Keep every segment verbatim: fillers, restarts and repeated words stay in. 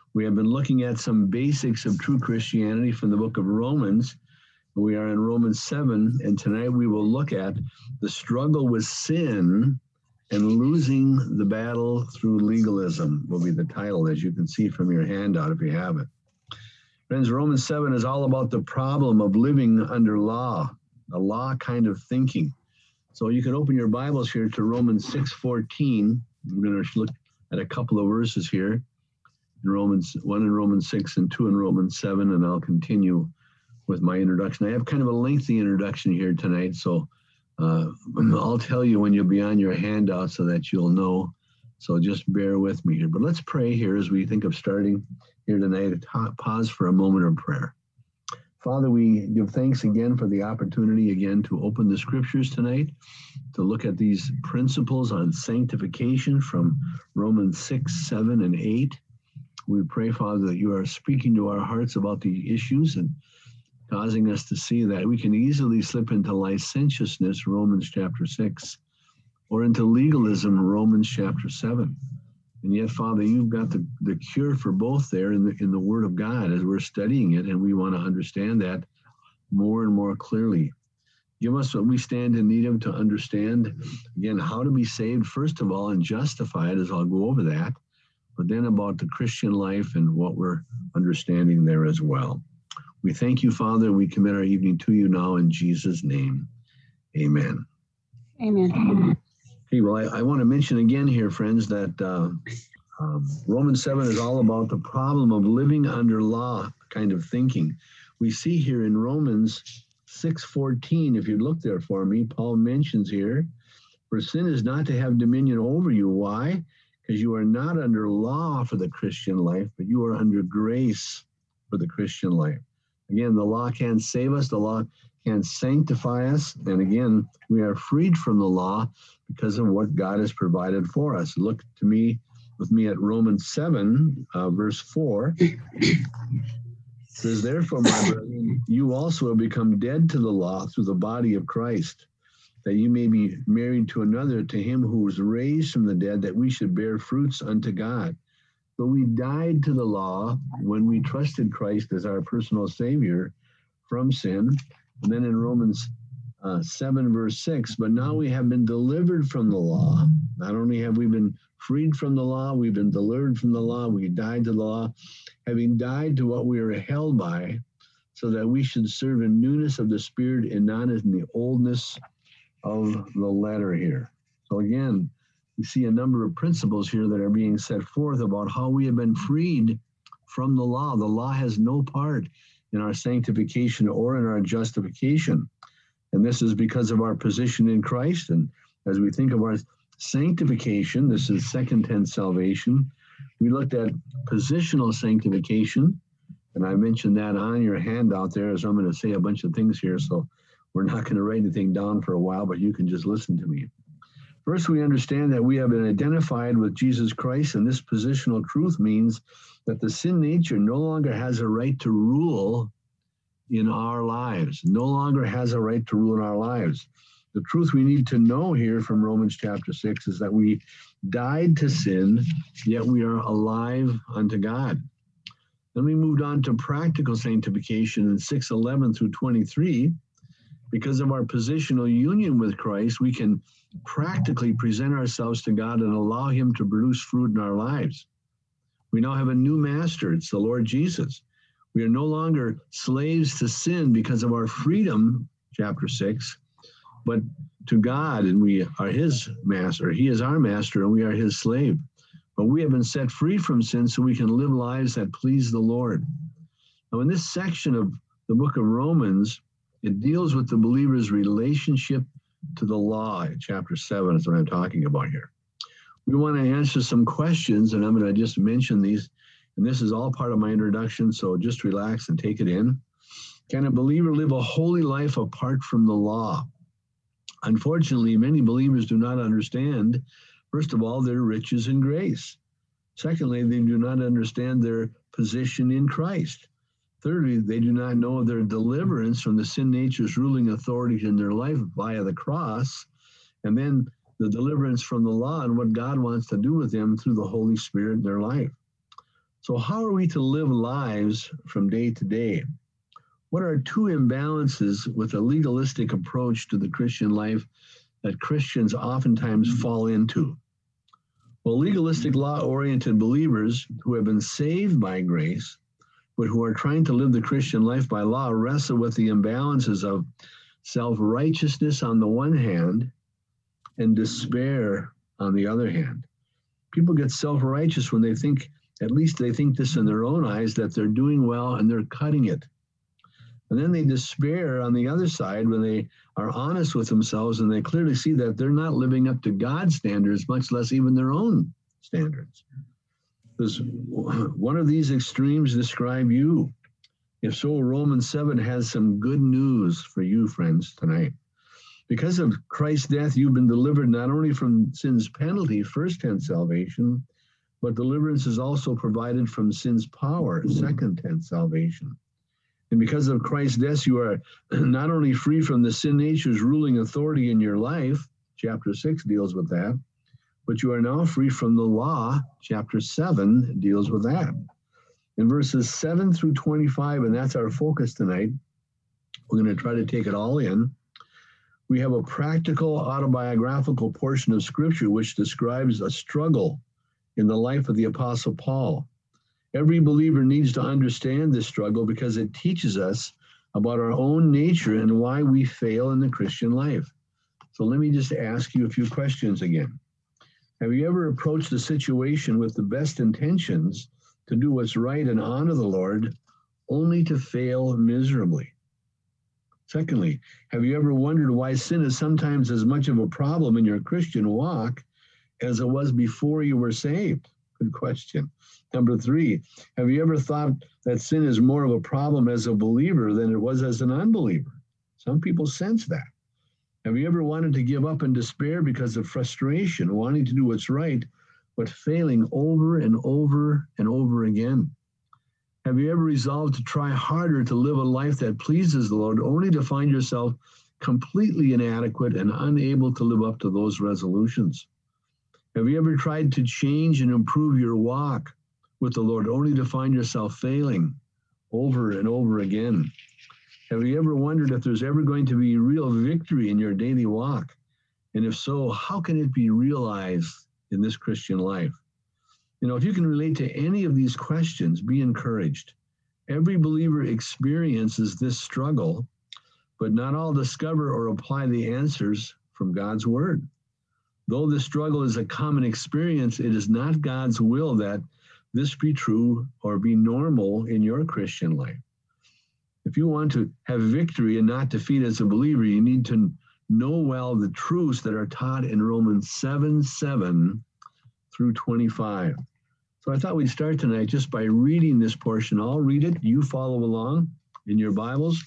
We have been looking at some basics of true Christianity from the book of Romans. We are in Romans seven, and tonight we will look at the struggle with sin and losing the battle through legalism will be the title, as you can see from your handout if you have it. Friends, Romans seven is all about the problem of living under law, a law kind of thinking. So you can open your Bibles here to Romans six fourteen. I'm going to look at a couple of verses here. In Romans, one in Romans six and two in Romans seven, and I'll continue with my introduction. I have kind of a lengthy introduction here tonight, so uh, I'll tell you when you'll be on your handout so that you'll know. So just bear with me here. But let's pray here as we think of starting here tonight. Pause for a moment of prayer. Father, we give thanks again for the opportunity again to open the scriptures tonight, to look at these principles on sanctification from Romans six, seven, and eight. We pray, Father, that you are speaking to our hearts about the issues and causing us to see that we can easily slip into licentiousness, Romans chapter six, or into legalism, Romans chapter seven. And yet, Father, you've got the, the cure for both there in the, in the Word of God as we're studying it, and we want to understand that more and more clearly. Give us what we stand in need of to understand, again, how to be saved, first of all, and justified, as I'll go over that, but then about the Christian life and what we're understanding there as well. We thank you, Father. We commit our evening to you now in Jesus' name. Amen. Amen. Okay, well, I, I want to mention again here, friends, that uh, um, Romans seven is all about the problem of living under law kind of thinking. We see here in Romans six fourteen, if you look there for me, Paul mentions here, for sin is not to have dominion over you. Why? Because you are not under law for the Christian life, but you are under grace for the Christian life. Again, the law can't save us. The law can't sanctify us. And again, we are freed from the law because of what God has provided for us. Look to me, with me at Romans seven, uh, verse four. It says, therefore, my brethren, you also have become dead to the law through the body of Christ, that you may be married to another, to him who was raised from the dead, that we should bear fruits unto God. But we died to the law when we trusted Christ as our personal Savior from sin. And then in Romans uh, seven, verse six, but now we have been delivered from the law. Not only have we been freed from the law, we've been delivered from the law. We died to the law, having died to what we are held by, so that we should serve in newness of the Spirit and not in the oldness of the letter here. So again, we see a number of principles here that are being set forth about how we have been freed from the law. The law has no part in our sanctification or in our justification. And this is because of our position in Christ. And as we think of our sanctification, this is second tense salvation. We looked at positional sanctification, and I mentioned that on your handout there, as I'm going to say a bunch of things here. So we're not going to write anything down for a while, but you can just listen to me. First, we understand that we have been identified with Jesus Christ, and this positional truth means that the sin nature no longer has a right to rule in our lives, no longer has a right to rule in our lives. The truth we need to know here from Romans chapter six is that we died to sin, yet we are alive unto God. Then we moved on to practical sanctification in six eleven through twenty-three. Because of our positional union with Christ, we can practically present ourselves to God and allow him to produce fruit in our lives. We now have a new master. It's the Lord Jesus. We are no longer slaves to sin because of our freedom, chapter six, but to God, and we are his master. He is our master, and we are his slave. But we have been set free from sin so we can live lives that please the Lord. Now, in this section of the book of Romans, it deals with the believer's relationship to the law. Chapter seven is what I'm talking about here. We want to answer some questions, and I'm going to just mention these. And this is all part of my introduction, so just relax and take it in. Can a believer live a holy life apart from the law? Unfortunately, many believers do not understand, first of all, their riches in grace. Secondly, they do not understand their position in Christ. Thirdly, they do not know their deliverance from the sin nature's ruling authority in their life via the cross, and then the deliverance from the law and what God wants to do with them through the Holy Spirit in their life. So how are we to live lives from day to day? What are two imbalances with a legalistic approach to the Christian life that Christians oftentimes fall into? Well, legalistic law-oriented believers who have been saved by grace, but who are trying to live the Christian life by law, wrestle with the imbalances of self-righteousness on the one hand and despair on the other hand. People get self-righteous when they think, at least they think this in their own eyes, that they're doing well and they're cutting it. And then they despair on the other side when they are honest with themselves and they clearly see that they're not living up to God's standards, much less even their own standards. Does one of these extremes describe you? If so, Romans seven has some good news for you, friends, tonight. Because of Christ's death, you've been delivered not only from sin's penalty, first-tense salvation, but deliverance is also provided from sin's power, second-tense salvation. And because of Christ's death, you are not only free from the sin nature's ruling authority in your life, chapter six deals with that, but you are now free from the law, chapter seven deals with that. In verses seven through twenty-five, and that's our focus tonight, we're going to try to take it all in. We have a practical autobiographical portion of Scripture which describes a struggle in the life of the Apostle Paul. Every believer needs to understand this struggle because it teaches us about our own nature and why we fail in the Christian life. So let me just ask you a few questions again. Have you ever approached a situation with the best intentions to do what's right and honor the Lord, only to fail miserably? Secondly, have you ever wondered why sin is sometimes as much of a problem in your Christian walk as it was before you were saved? Good question. Number three, have you ever thought that sin is more of a problem as a believer than it was as an unbeliever? Some people sense that. Have you ever wanted to give up in despair because of frustration, wanting to do what's right, but failing over and over and over again? Have you ever resolved to try harder to live a life that pleases the Lord, only to find yourself completely inadequate and unable to live up to those resolutions? Have you ever tried to change and improve your walk with the Lord, only to find yourself failing over and over again? Have you ever wondered if there's ever going to be real victory in your daily walk? And if so, how can it be realized in this Christian life? You know, if you can relate to any of these questions, be encouraged. Every believer experiences this struggle, but not all discover or apply the answers from God's word. Though the struggle is a common experience, it is not God's will that this be true or be normal in your Christian life. If you want to have victory and not defeat as a believer, you need to know well the truths that are taught in Romans seven, seven through twenty-five. So I thought we'd start tonight just by reading this portion. I'll read it. You follow along in your Bibles,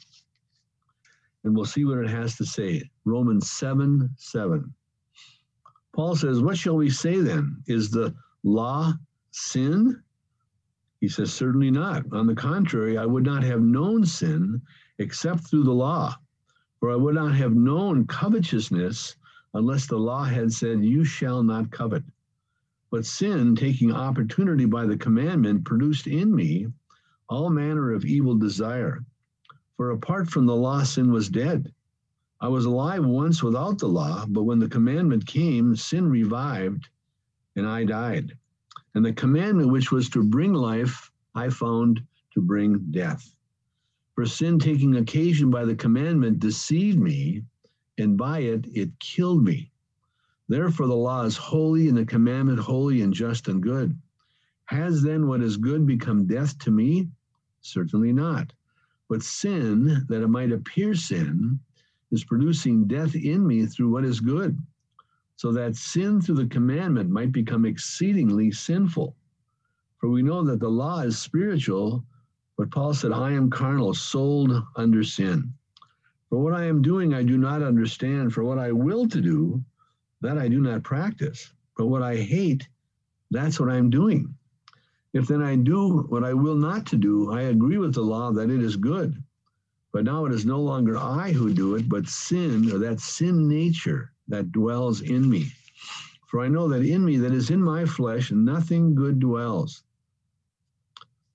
and we'll see what it has to say. Romans seven, seven. Paul says, what shall we say then? Is the law sin? He says, certainly not. On the contrary, I would not have known sin except through the law. For I would not have known covetousness unless the law had said, you shall not covet. But sin, taking opportunity by the commandment, produced in me all manner of evil desire. For apart from the law, sin was dead. I was alive once without the law, but when the commandment came, sin revived, and I died. And the commandment which was to bring life, I found to bring death. For sin, taking occasion by the commandment, deceived me, and by it, it killed me. Therefore the law is holy, and the commandment holy and just and good. Has then what is good become death to me? Certainly not. But sin, that it might appear sin, is producing death in me through what is good, so that sin through the commandment might become exceedingly sinful. For we know that the law is spiritual, but Paul said, I am carnal, sold under sin. For what I am doing, I do not understand. For what I will to do, that I do not practice. But what I hate, that's what I'm doing. If then I do what I will not to do, I agree with the law that it is good. But now it is no longer I who do it, but sin, or that sin nature that dwells in me. For I know that in me, that is in my flesh, nothing good dwells.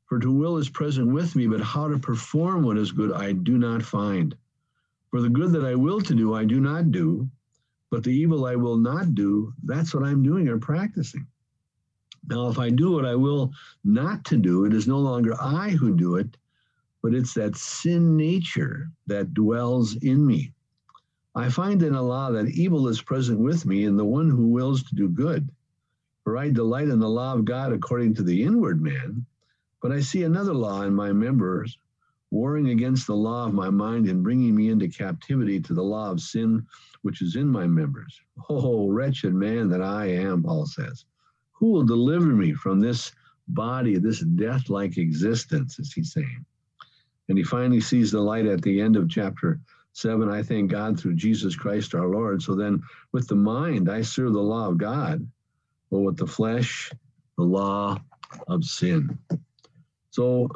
For to will is present with me, but how to perform what is good I do not find. For the good that I will to do, I do not do, but the evil I will not do, that's what I'm doing or practicing. Now, if I do what I will not to do, it is no longer I who do it, but it's that sin nature that dwells in me. I find in Allah that evil is present with me in the one who wills to do good. For I delight in the law of God according to the inward man, but I see another law in my members, warring against the law of my mind and bringing me into captivity to the law of sin, which is in my members. Oh, wretched man that I am, Paul says. Who will deliver me from this body, this death-like existence, is he saying? And he finally sees the light at the end of chapter seven. I thank God through Jesus Christ our Lord. So then with the mind, I serve the law of God, but with the flesh, the law of sin. So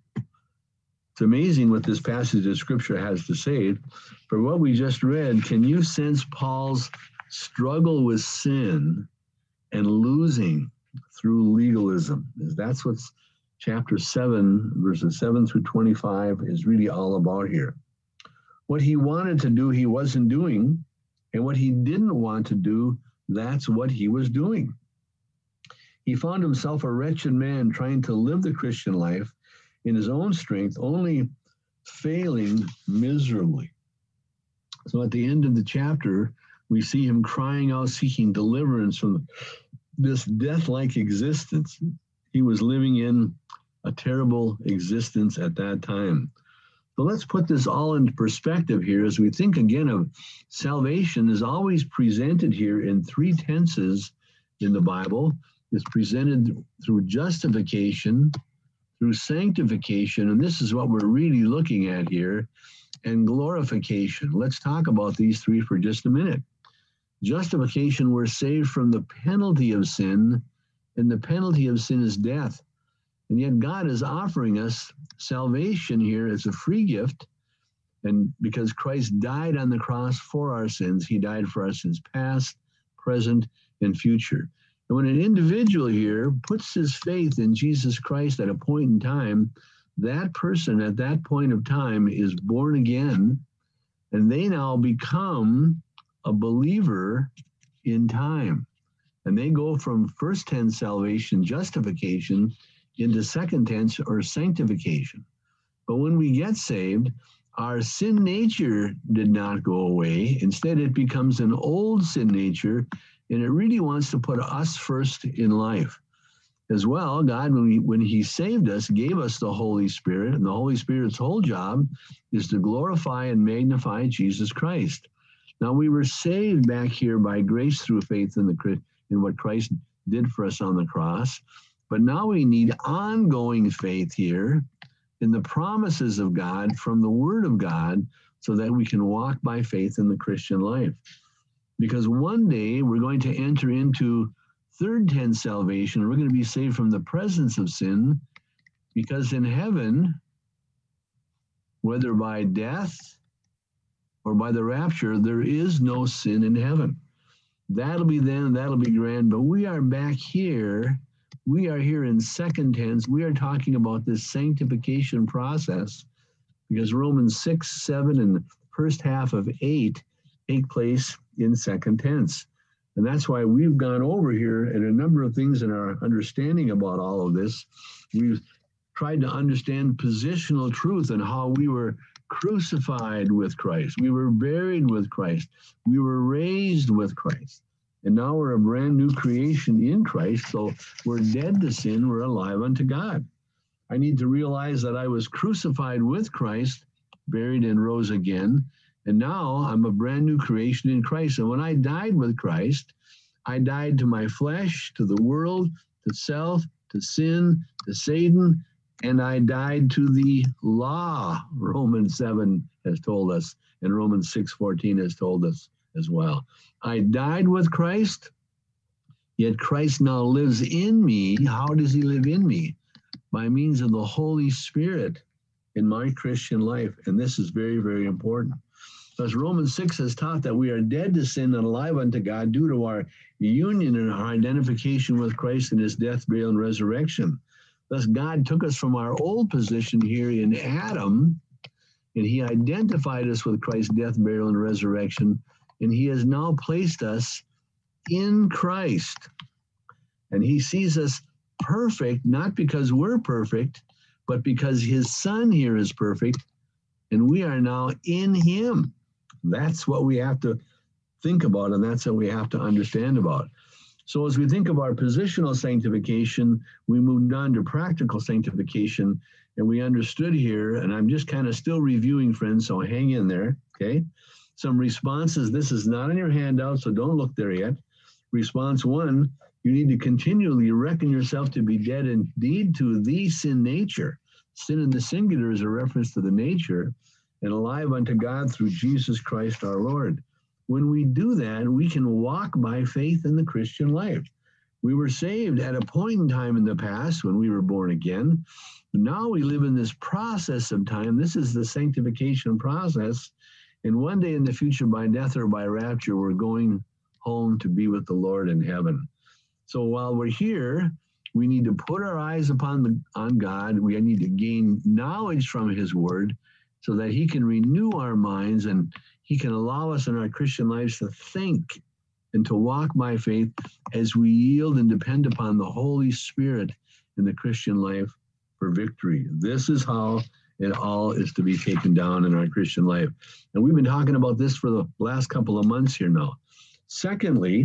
it's amazing what this passage of Scripture has to say. For what we just read, can you sense Paul's struggle with sin and losing through legalism? That's what chapter seven, verses seven through twenty-five is really all about here. What he wanted to do, he wasn't doing, and what he didn't want to do, that's what he was doing. He found himself a wretched man trying to live the Christian life in his own strength, only failing miserably. So at the end of the chapter, we see him crying out, seeking deliverance from this death-like existence he was living in, a terrible existence at that time. So let's put this all into perspective here as we think again of salvation is always presented here in three tenses in the Bible. It's presented through justification, through sanctification, and this is what we're really looking at here, and glorification. Let's talk about these three for just a minute. Justification, we're saved from the penalty of sin, and the penalty of sin is death. And yet God is offering us salvation here as a free gift. And because Christ died on the cross for our sins, he died for our sins past, present, and future. And when an individual here puts his faith in Jesus Christ at a point in time, that person at that point of time is born again, and they now become a believer in time. And they go from first tense salvation, justification, into second tense or sanctification. But when we get saved, our sin nature did not go away. Instead, it becomes an old sin nature, and it really wants to put us first in life. As well, God, when, we, when he saved us, gave us the Holy Spirit, and the Holy Spirit's whole job is to glorify and magnify Jesus Christ. Now, we were saved back here by grace through faith in, the, in what Christ did for us on the cross. But now we need ongoing faith here in the promises of God from the Word of God so that we can walk by faith in the Christian life. Because one day we're going to enter into third tense salvation. We're going to be saved from the presence of sin, because in heaven, whether by death or by the rapture, there is no sin in heaven. That'll be then, that'll be grand. But we are back here. We are here in second tense. We are talking about this sanctification process because Romans six, seven, and the first half of eight take place in second tense. And that's why we've gone over here at a number of things in our understanding about all of this. We've tried to understand positional truth and how we were crucified with Christ. We were buried with Christ. We were raised with Christ. And now we're a brand new creation in Christ. So we're dead to sin. We're alive unto God. I need to realize that I was crucified with Christ, buried and rose again. And now I'm a brand new creation in Christ. And when I died with Christ, I died to my flesh, to the world, to self, to sin, to Satan, and I died to the law, Romans seven has told us, and Romans six fourteen has told us as well. I died with Christ, yet Christ now lives in me. How does he live in me? By means of the Holy Spirit in my Christian life. And this is very, very important. Because Romans six has taught that we are dead to sin and alive unto God due to our union and our identification with Christ in his death, burial, and resurrection. Thus, God took us from our old position here in Adam, and he identified us with Christ's death, burial, and resurrection, and he has now placed us in Christ. And he sees us perfect, not because we're perfect, but because his Son here is perfect, and we are now in him. That's what we have to think about, and that's what we have to understand about. So as we think of our positional sanctification, we moved on to practical sanctification, and we understood here, and I'm just kind of still reviewing, friends, so hang in there, okay? Some responses. This is not in your handout, so don't look there yet. Response one, you need to continually reckon yourself to be dead indeed to the sin nature. Sin in the singular is a reference to the nature, and alive unto God through Jesus Christ our Lord. When we do that, we can walk by faith in the Christian life. We were saved at a point in time in the past when we were born again. Now we live in this process of time. This is the sanctification process. And one day in the future, by death or by rapture, we're going home to be with the Lord in heaven. So while we're here, we need to put our eyes upon the, on God. We need to gain knowledge from his word so that he can renew our minds and he can allow us in our Christian lives to think and to walk by faith as we yield and depend upon the Holy Spirit in the Christian life for victory. This is how it all is to be taken down in our Christian life. And we've been talking about this for the last couple of months here now. Secondly,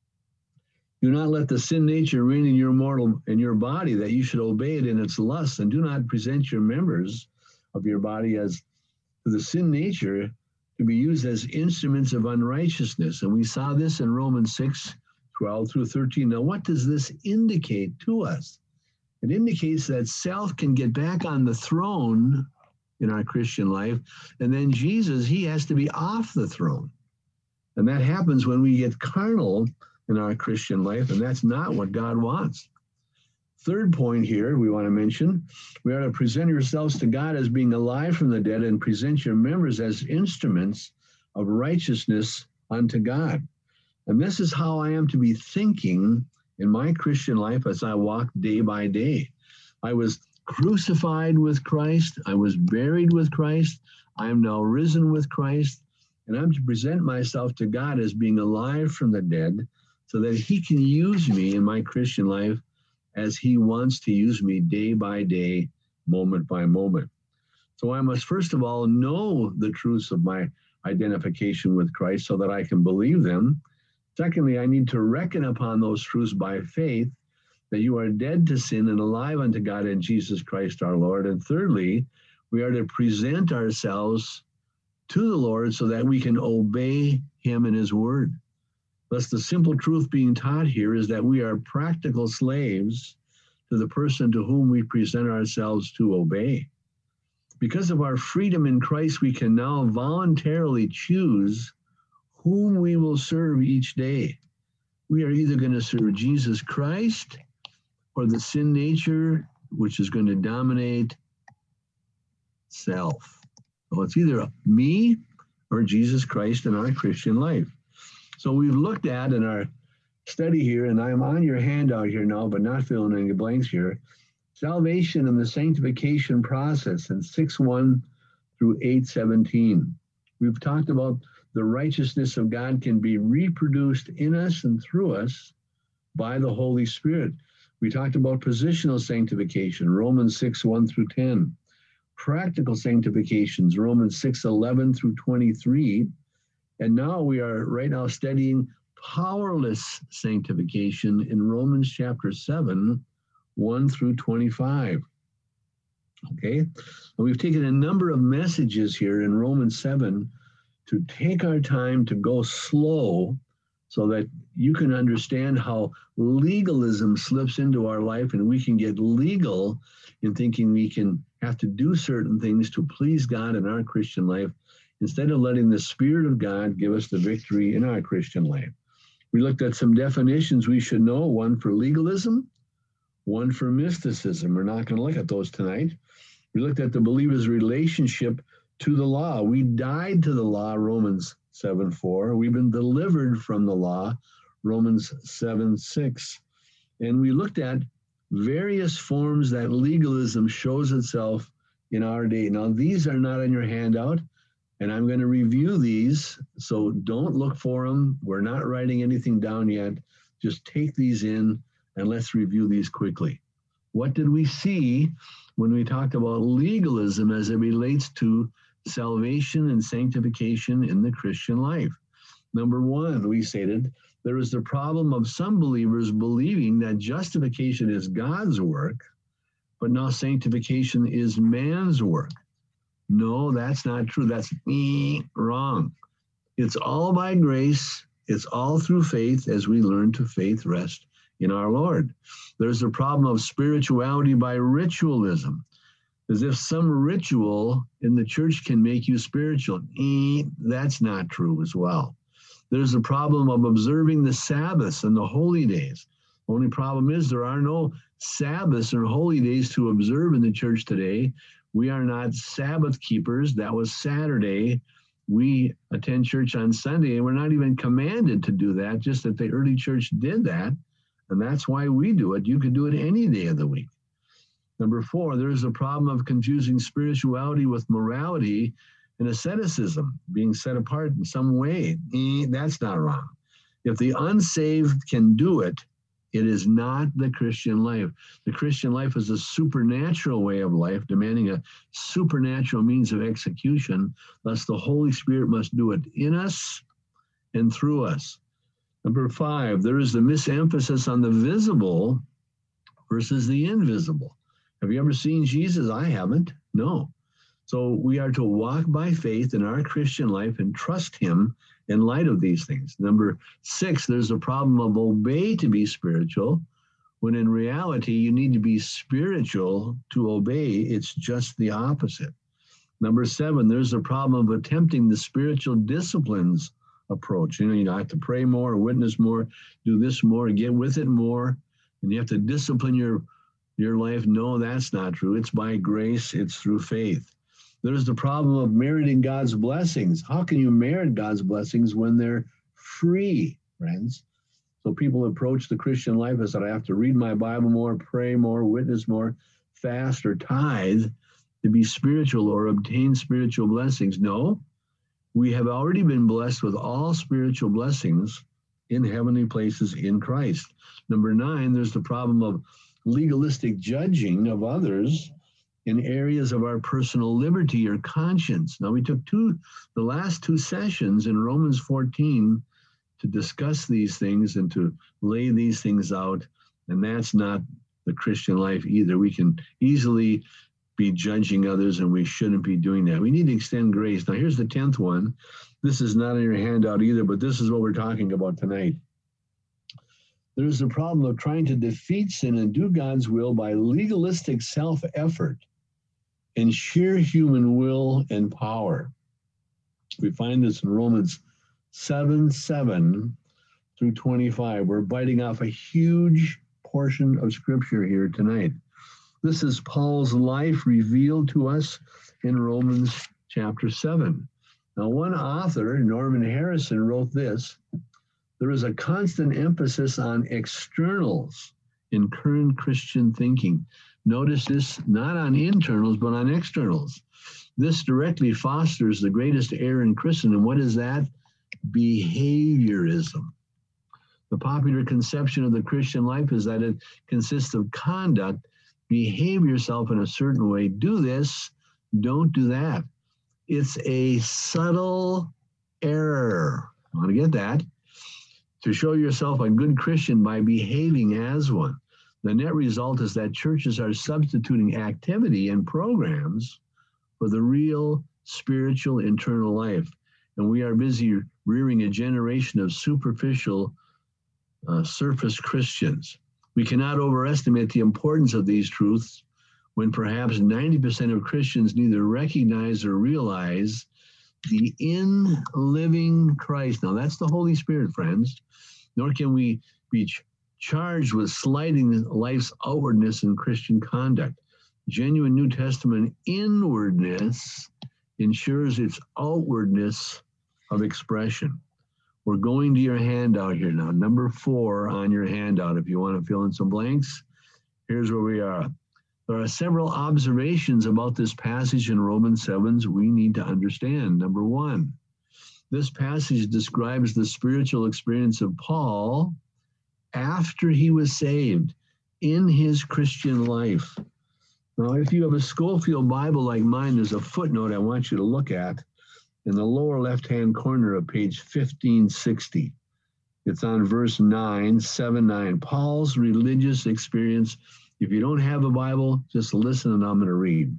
do not let the sin nature reign in your mortal in your body, that you should obey it in its lusts, and do not present your members of your body as to the sin nature to be used as instruments of unrighteousness. And we saw this in Romans six, twelve through thirteen. Now, what does this indicate to us? It indicates that self can get back on the throne in our Christian life, and then Jesus, he has to be off the throne. And that happens when we get carnal in our Christian life, and that's not what God wants. Third point here we want to mention, we are to present yourselves to God as being alive from the dead and present your members as instruments of righteousness unto God. And this is how I am to be thinking in my Christian life as I walk day by day. I was crucified with Christ. I was buried with Christ. I am now risen with Christ. And I'm to present myself to God as being alive from the dead so that he can use me in my Christian life as he wants to use me day by day, moment by moment. So I must first of all know the truths of my identification with Christ so that I can believe them. Secondly, I need to reckon upon those truths by faith, that you are dead to sin and alive unto God in Jesus Christ our Lord. And thirdly, we are to present ourselves to the Lord so that we can obey him and his word. Thus, the simple truth being taught here is that we are practical slaves to the person to whom we present ourselves to obey. Because of our freedom in Christ, we can now voluntarily choose whom we will serve each day. We are either going to serve Jesus Christ or the sin nature, which is going to dominate self. So it's either me or Jesus Christ in our Christian life. So we've looked at in our study here, and I'm on your handout here now, but not filling any blanks here, salvation and the sanctification process in six one through eight seventeen. We've talked about the righteousness of God can be reproduced in us and through us by the Holy Spirit. We talked about positional sanctification, Romans six one through ten. Practical sanctifications, Romans six eleven through twenty-three. And now we are right now studying powerless sanctification in Romans chapter seven, one through twenty-five. Okay, and we've taken a number of messages here in Romans seven to take our time to go slow so that you can understand how legalism slips into our life and we can get legal in thinking we can have to do certain things to please God in our Christian life instead of letting the Spirit of God give us the victory in our Christian life. We looked at some definitions we should know, one for legalism, one for mysticism. We're not going to look at those tonight. We looked at the believer's relationship to the law. We died to the law, Romans seven four. We've been delivered from the law, Romans seven six. And we looked at various forms that legalism shows itself in our day. Now, these are not on your handout, and I'm going to review these, so don't look for them. We're not writing anything down yet. Just take these in, and let's review these quickly. What did we see when we talked about legalism as it relates to salvation and sanctification in the Christian life? Number one, we stated, there is the problem of some believers believing that justification is God's work, but now sanctification is man's work. No, that's not true. That's me wrong. It's all by grace. It's all through faith as we learn to faith rest in our Lord. There's the problem of spirituality by ritualism, as if some ritual in the church can make you spiritual. Eh, that's not true as well. There's the problem of observing the Sabbaths and the holy days. Only problem is there are no Sabbaths or holy days to observe in the church today. We are not Sabbath keepers. That was Saturday. We attend church on Sunday, and we're not even commanded to do that, just that the early church did that, and that's why we do it. You could do it any day of the week. Number four, there's a problem of confusing spirituality with morality and asceticism, being set apart in some way. Eh, that's not wrong. If the unsaved can do it, it is not the Christian life. The Christian life is a supernatural way of life, demanding a supernatural means of execution. Thus, the Holy Spirit must do it in us and through us. Number five, there is the misemphasis on the visible versus the invisible. Have you ever seen Jesus? I haven't. No. So we are to walk by faith in our Christian life and trust him in light of these things. Number six, there's a problem of obey to be spiritual, when in reality, you need to be spiritual to obey. It's just the opposite. Number seven, there's a problem of attempting the spiritual disciplines approach. You know, you have to pray more, witness more, do this more, get with it more, and you have to discipline your, your life. No, that's not true. It's by grace. It's through faith. There's the problem of meriting God's blessings. How can you merit God's blessings when they're free, friends? So people approach the Christian life as that I have to read my Bible more, pray more, witness more, fast or tithe to be spiritual or obtain spiritual blessings. No, we have already been blessed with all spiritual blessings in heavenly places in Christ. Number nine, there's the problem of legalistic judging of others in areas of our personal liberty or conscience. Now, we took two, the last two sessions in Romans fourteen to discuss these things and to lay these things out, and that's not the Christian life either. We can easily be judging others, and we shouldn't be doing that. We need to extend grace. Now, here's the tenth one. This is not in your handout either, but this is what we're talking about tonight. There's the problem of trying to defeat sin and do God's will by legalistic self-effort and sheer human will and power. We find this in Romans seven, seven through twenty-five. We're biting off a huge portion of scripture here tonight. This is Paul's life revealed to us in Romans chapter seven. Now, one author, Norman Harrison, wrote this: there is a constant emphasis on externals in current Christian thinking. Notice this, not on internals, but on externals. This directly fosters the greatest error in Christendom. What is that? Behaviorism. The popular conception of the Christian life is that it consists of conduct. Behave yourself in a certain way. Do this, don't do that. It's a subtle error. I want to get that. To show yourself a good Christian by behaving as one. The net result is that churches are substituting activity and programs for the real spiritual internal life. And we are busy rearing a generation of superficial uh, surface Christians. We cannot overestimate the importance of these truths when perhaps ninety percent of Christians neither recognize or realize the in-living Christ. Now, that's the Holy Spirit, friends. Nor can we be ch- charged with slighting life's outwardness in Christian conduct. Genuine New Testament inwardness ensures its outwardness of expression. We're going to your handout here now. Number four on your handout, if you want to fill in some blanks. Here's where we are. There are several observations about this passage in Romans seven we need to understand. Number one, this passage describes the spiritual experience of Paul after he was saved in his Christian life. Now, if you have a Schofield Bible like mine, there's a footnote I want you to look at in the lower left-hand corner of page fifteen sixty. It's on verse nine, seven, nine. Paul's religious experience. If you don't have a Bible, just listen and I'm going to read.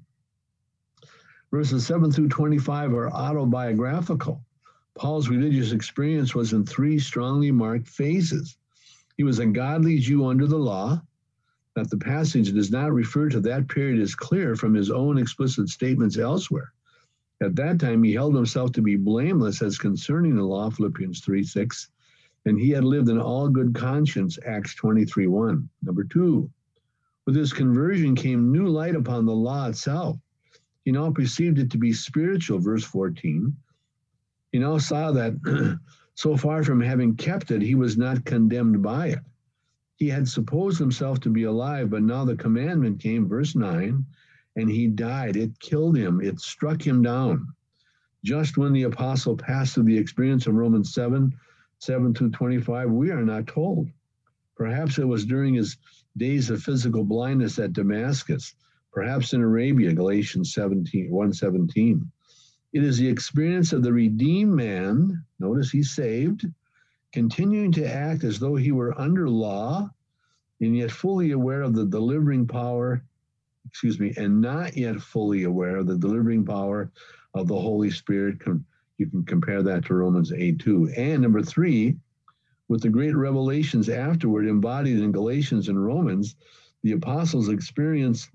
Verses seven through twenty-five are autobiographical. Paul's religious experience was in three strongly marked phases. He was a godly Jew under the law. That the passage does not refer to that period is clear from his own explicit statements elsewhere. At that time, he held himself to be blameless as concerning the law, Philippians three six, and he had lived in all good conscience, Acts twenty-three one. Number two, with his conversion came new light upon the law itself. He now perceived it to be spiritual, verse fourteen. He now saw that so far from having kept it, he was not condemned by it. He had supposed himself to be alive, but now the commandment came, verse nine, and he died. It killed him. It struck him down. Just when the apostle passed through the experience of Romans seven, seven through twenty-five, we are not told. Perhaps it was during his days of physical blindness at Damascus, perhaps in Arabia, Galatians seventeen, one seventeen. It is the experience of the redeemed man, notice he's saved, continuing to act as though he were under law, and yet fully aware of the delivering power, excuse me, and not yet fully aware of the delivering power of the Holy Spirit. You can compare that to Romans eight two. And number three, with the great revelations afterward embodied in Galatians and Romans, the apostles' experience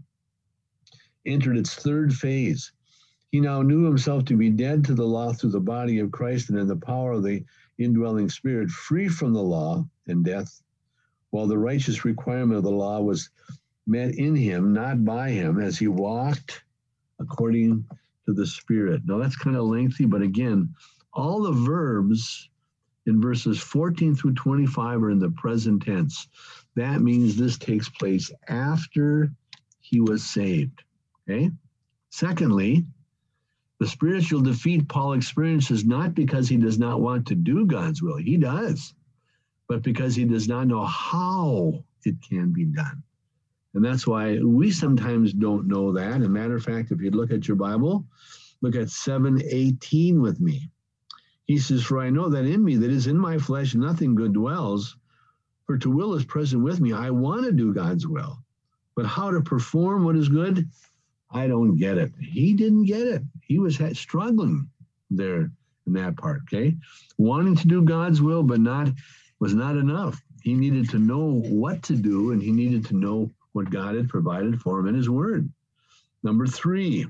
entered its third phase. He now knew himself to be dead to the law through the body of Christ and in the power of the indwelling Spirit, free from the law and death, while the righteous requirement of the law was met in him, not by him, as he walked according to the Spirit. Now that's kind of lengthy, but again, all the verbs in verses fourteen through twenty-five are in the present tense. That means this takes place after he was saved. Okay? Secondly, the spiritual defeat Paul experiences not because he does not want to do God's will. He does. But because he does not know how it can be done. And that's why we sometimes don't know that. As a matter of fact, if you look at your Bible, look at seven eighteen with me. He says, for I know that in me, that is in my flesh, nothing good dwells. For to will is present with me. I want to do God's will. But how to perform what is good, I don't get it. He didn't get it. He was struggling there in that part, okay? Wanting to do God's will, but not was not enough. He needed to know what to do, and he needed to know what God had provided for him in his word. Number three,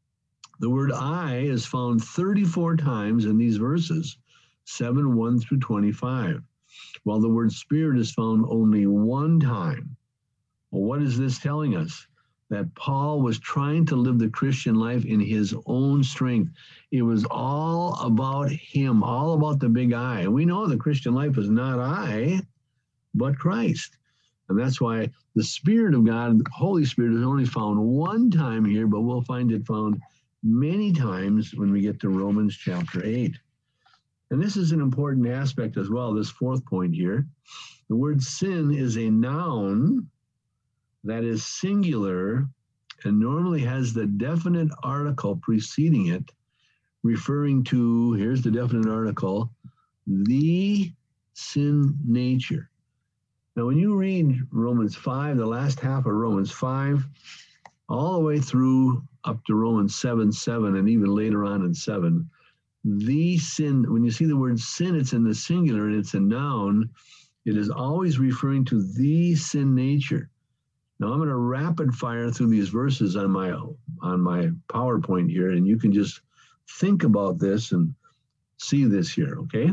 the word I is found thirty-four times in these verses, seven, one through twenty-five, while the word spirit is found only one time. Well, what is this telling us? That Paul was trying to live the Christian life in his own strength. It was all about him, all about the big I. And we know the Christian life is not I, but Christ. And that's why the Spirit of God, the Holy Spirit, is only found one time here, but we'll find it found many times when we get to Romans chapter eight. And this is an important aspect as well, this fourth point here. The word sin is a noun that is singular and normally has the definite article preceding it, referring to, here's the definite article, the sin nature. Now, when you read Romans five, the last half of Romans five, all the way through up to Romans seven, seven, and even later on in seven, the sin, when you see the word sin, it's in the singular and it's a noun, it is always referring to the sin nature. Now, I'm going to rapid fire through these verses on my on my PowerPoint here, and you can just think about this and see this here, okay?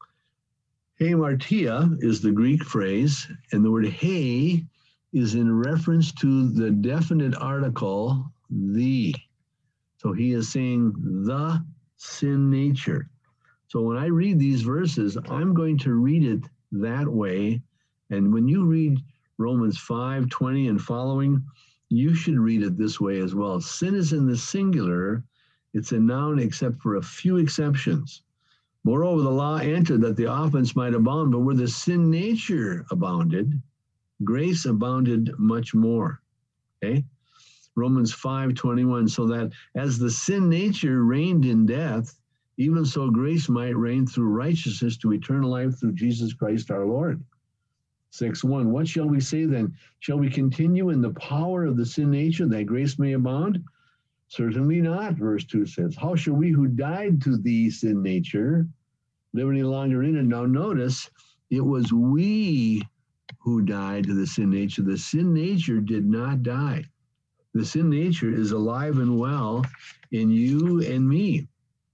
Hamartia is the Greek phrase, and the word he is in reference to the definite article, the. So he is saying the sin nature. So when I read these verses, I'm going to read it that way, and when you read Romans five twenty and following, you should read it this way as well. Sin is in the singular. It's a noun except for a few exceptions. Moreover, the law entered that the offense might abound, but where the sin nature abounded, grace abounded much more. Okay? Romans five twenty-one, so that as the sin nature reigned in death, even so grace might reign through righteousness to eternal life through Jesus Christ our Lord. six one, what shall we say then? Shall we continue in the power of the sin nature that grace may abound? Certainly not, verse two says. How shall we who died to the sin nature live any longer in it? Now notice, it was we who died to the sin nature. The sin nature did not die. The sin nature is alive and well in you and me.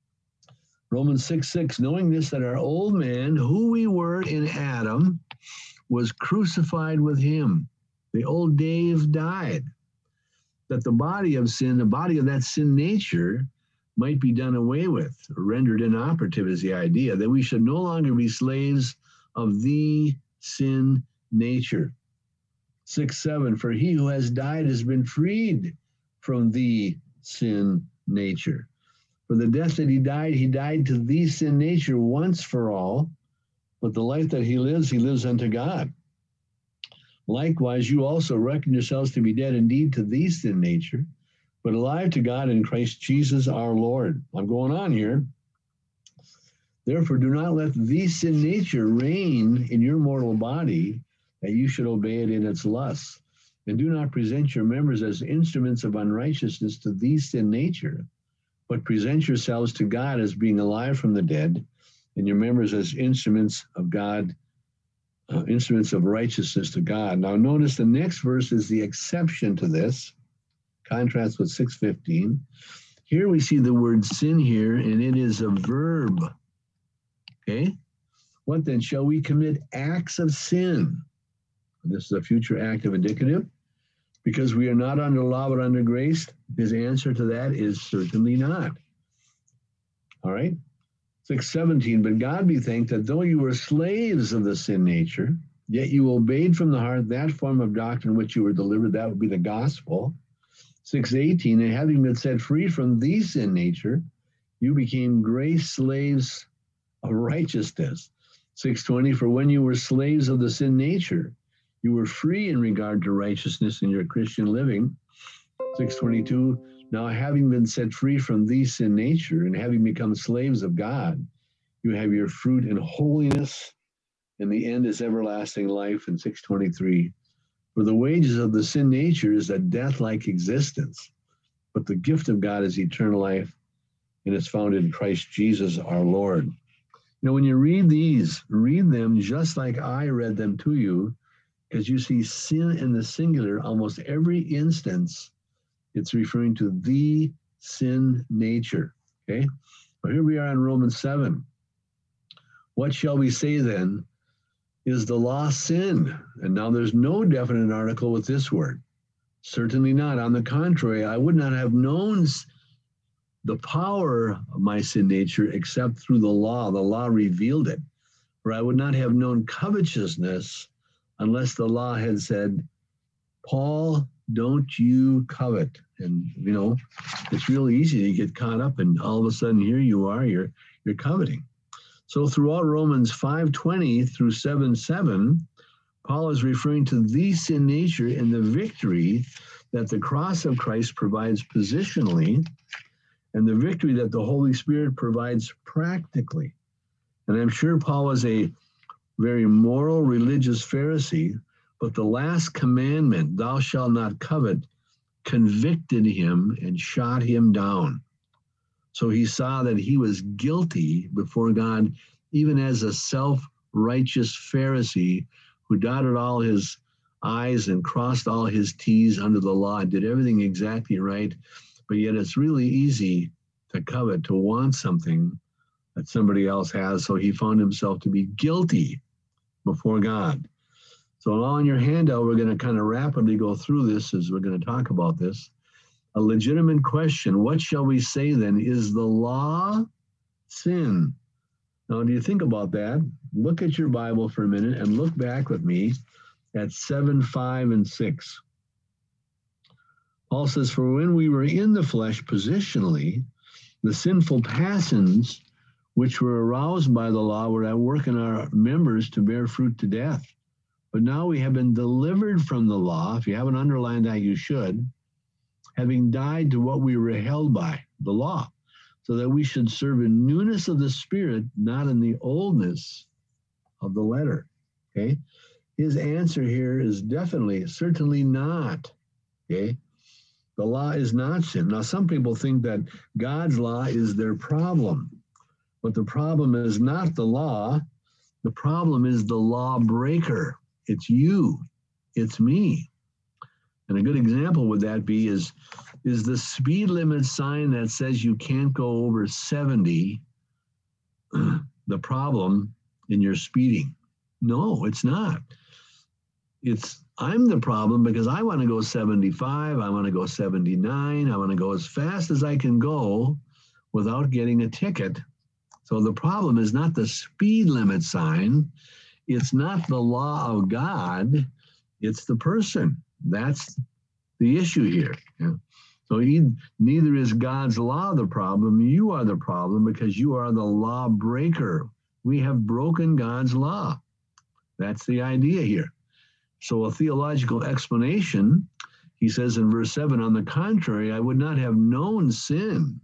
Romans six six, knowing this, that our old man, who we were in Adam, was crucified with him. The old Dave died. That the body of sin, the body of that sin nature, might be done away with, rendered inoperative is the idea, that we should no longer be slaves of the sin nature. six seven, for he who has died has been freed from the sin nature. For the death that he died, he died to the sin nature once for all, but the life that he lives, he lives unto God. Likewise, you also reckon yourselves to be dead indeed to the sin nature, but alive to God in Christ Jesus our Lord. I'm going on here. Therefore, do not let the sin nature reign in your mortal body, that you should obey it in its lusts. And do not present your members as instruments of unrighteousness to the sin nature, but present yourselves to God as being alive from the dead, and your members as instruments of God, uh, instruments of righteousness to God. Now notice the next verse is the exception to this, contrast with six fifteen. Here we see the word sin here, and it is a verb. Okay? What then? Shall we commit acts of sin? This is a future active indicative. Because we are not under law but under grace, his answer to that is certainly not. All right? six seventeen, but God be thanked that though you were slaves of the sin nature, yet you obeyed from the heart that form of doctrine which you were delivered, that would be the gospel. six eighteen, and having been set free from the sin nature, you became grace slaves of righteousness. six twenty, for when you were slaves of the sin nature, you were free in regard to righteousness in your Christian living. six twenty-two, now having been set free from the sin nature and having become slaves of God, you have your fruit in holiness, and the end is everlasting life. In six twenty-three, for the wages of the sin nature is a death-like existence, but the gift of God is eternal life, and it's found in Christ Jesus our Lord. You know, when you read these, read them just like I read them to you, because you see sin in the singular almost every instance. It's referring to the sin nature. Okay? Well, here we are in Romans seven. What shall we say then? Is the law sin? And now there's no definite article with this word. Certainly not. On the contrary, I would not have known the power of my sin nature except through the law. The law revealed it. For I would not have known covetousness unless the law had said, Paul, don't you covet? And, you know, it's really easy to get caught up, and all of a sudden here you are, you're you're coveting. So throughout Romans five twenty through seven seven, Paul is referring to the sin nature and the victory that the cross of Christ provides positionally, and the victory that the Holy Spirit provides practically. And I'm sure Paul was a very moral, religious Pharisee, but the last commandment, thou shalt not covet, convicted him and shot him down. So he saw that he was guilty before God, even as a self-righteous Pharisee who dotted all his I's and crossed all his T's under the law and did everything exactly right. But yet it's really easy to covet, to want something that somebody else has. So he found himself to be guilty before God. So on your handout, we're going to kind of rapidly go through this as we're going to talk about this. A legitimate question, what shall we say then? Is the law sin? Now, do you think about that? Look at your Bible for a minute and look back with me at seven, five, and six. Paul says, for when we were in the flesh positionally, the sinful passions which were aroused by the law were at work in our members to bear fruit to death. But now we have been delivered from the law. If you haven't underlined that, you should. Having died to what we were held by, the law, so that we should serve in newness of the Spirit, not in the oldness of the letter. Okay? His answer here is definitely, certainly not. Okay? The law is not sin. Now, some people think that God's law is their problem. But the problem is not the law. The problem is the lawbreaker. It's you. It's me. And a good example would that be is, is the speed limit sign that says you can't go over seventy the problem in your speeding? No, it's not. It's I'm the problem because I want to go seventy-five, I want to go seventy-nine, I want to go as fast as I can go without getting a ticket. So the problem is not the speed limit sign, it's not the law of God, it's the person. That's the issue here. Yeah. So he, neither is God's law the problem, you are the problem because you are the lawbreaker. We have broken God's law. That's the idea here. So a theological explanation, he says in verse seven, on the contrary, I would not have known sin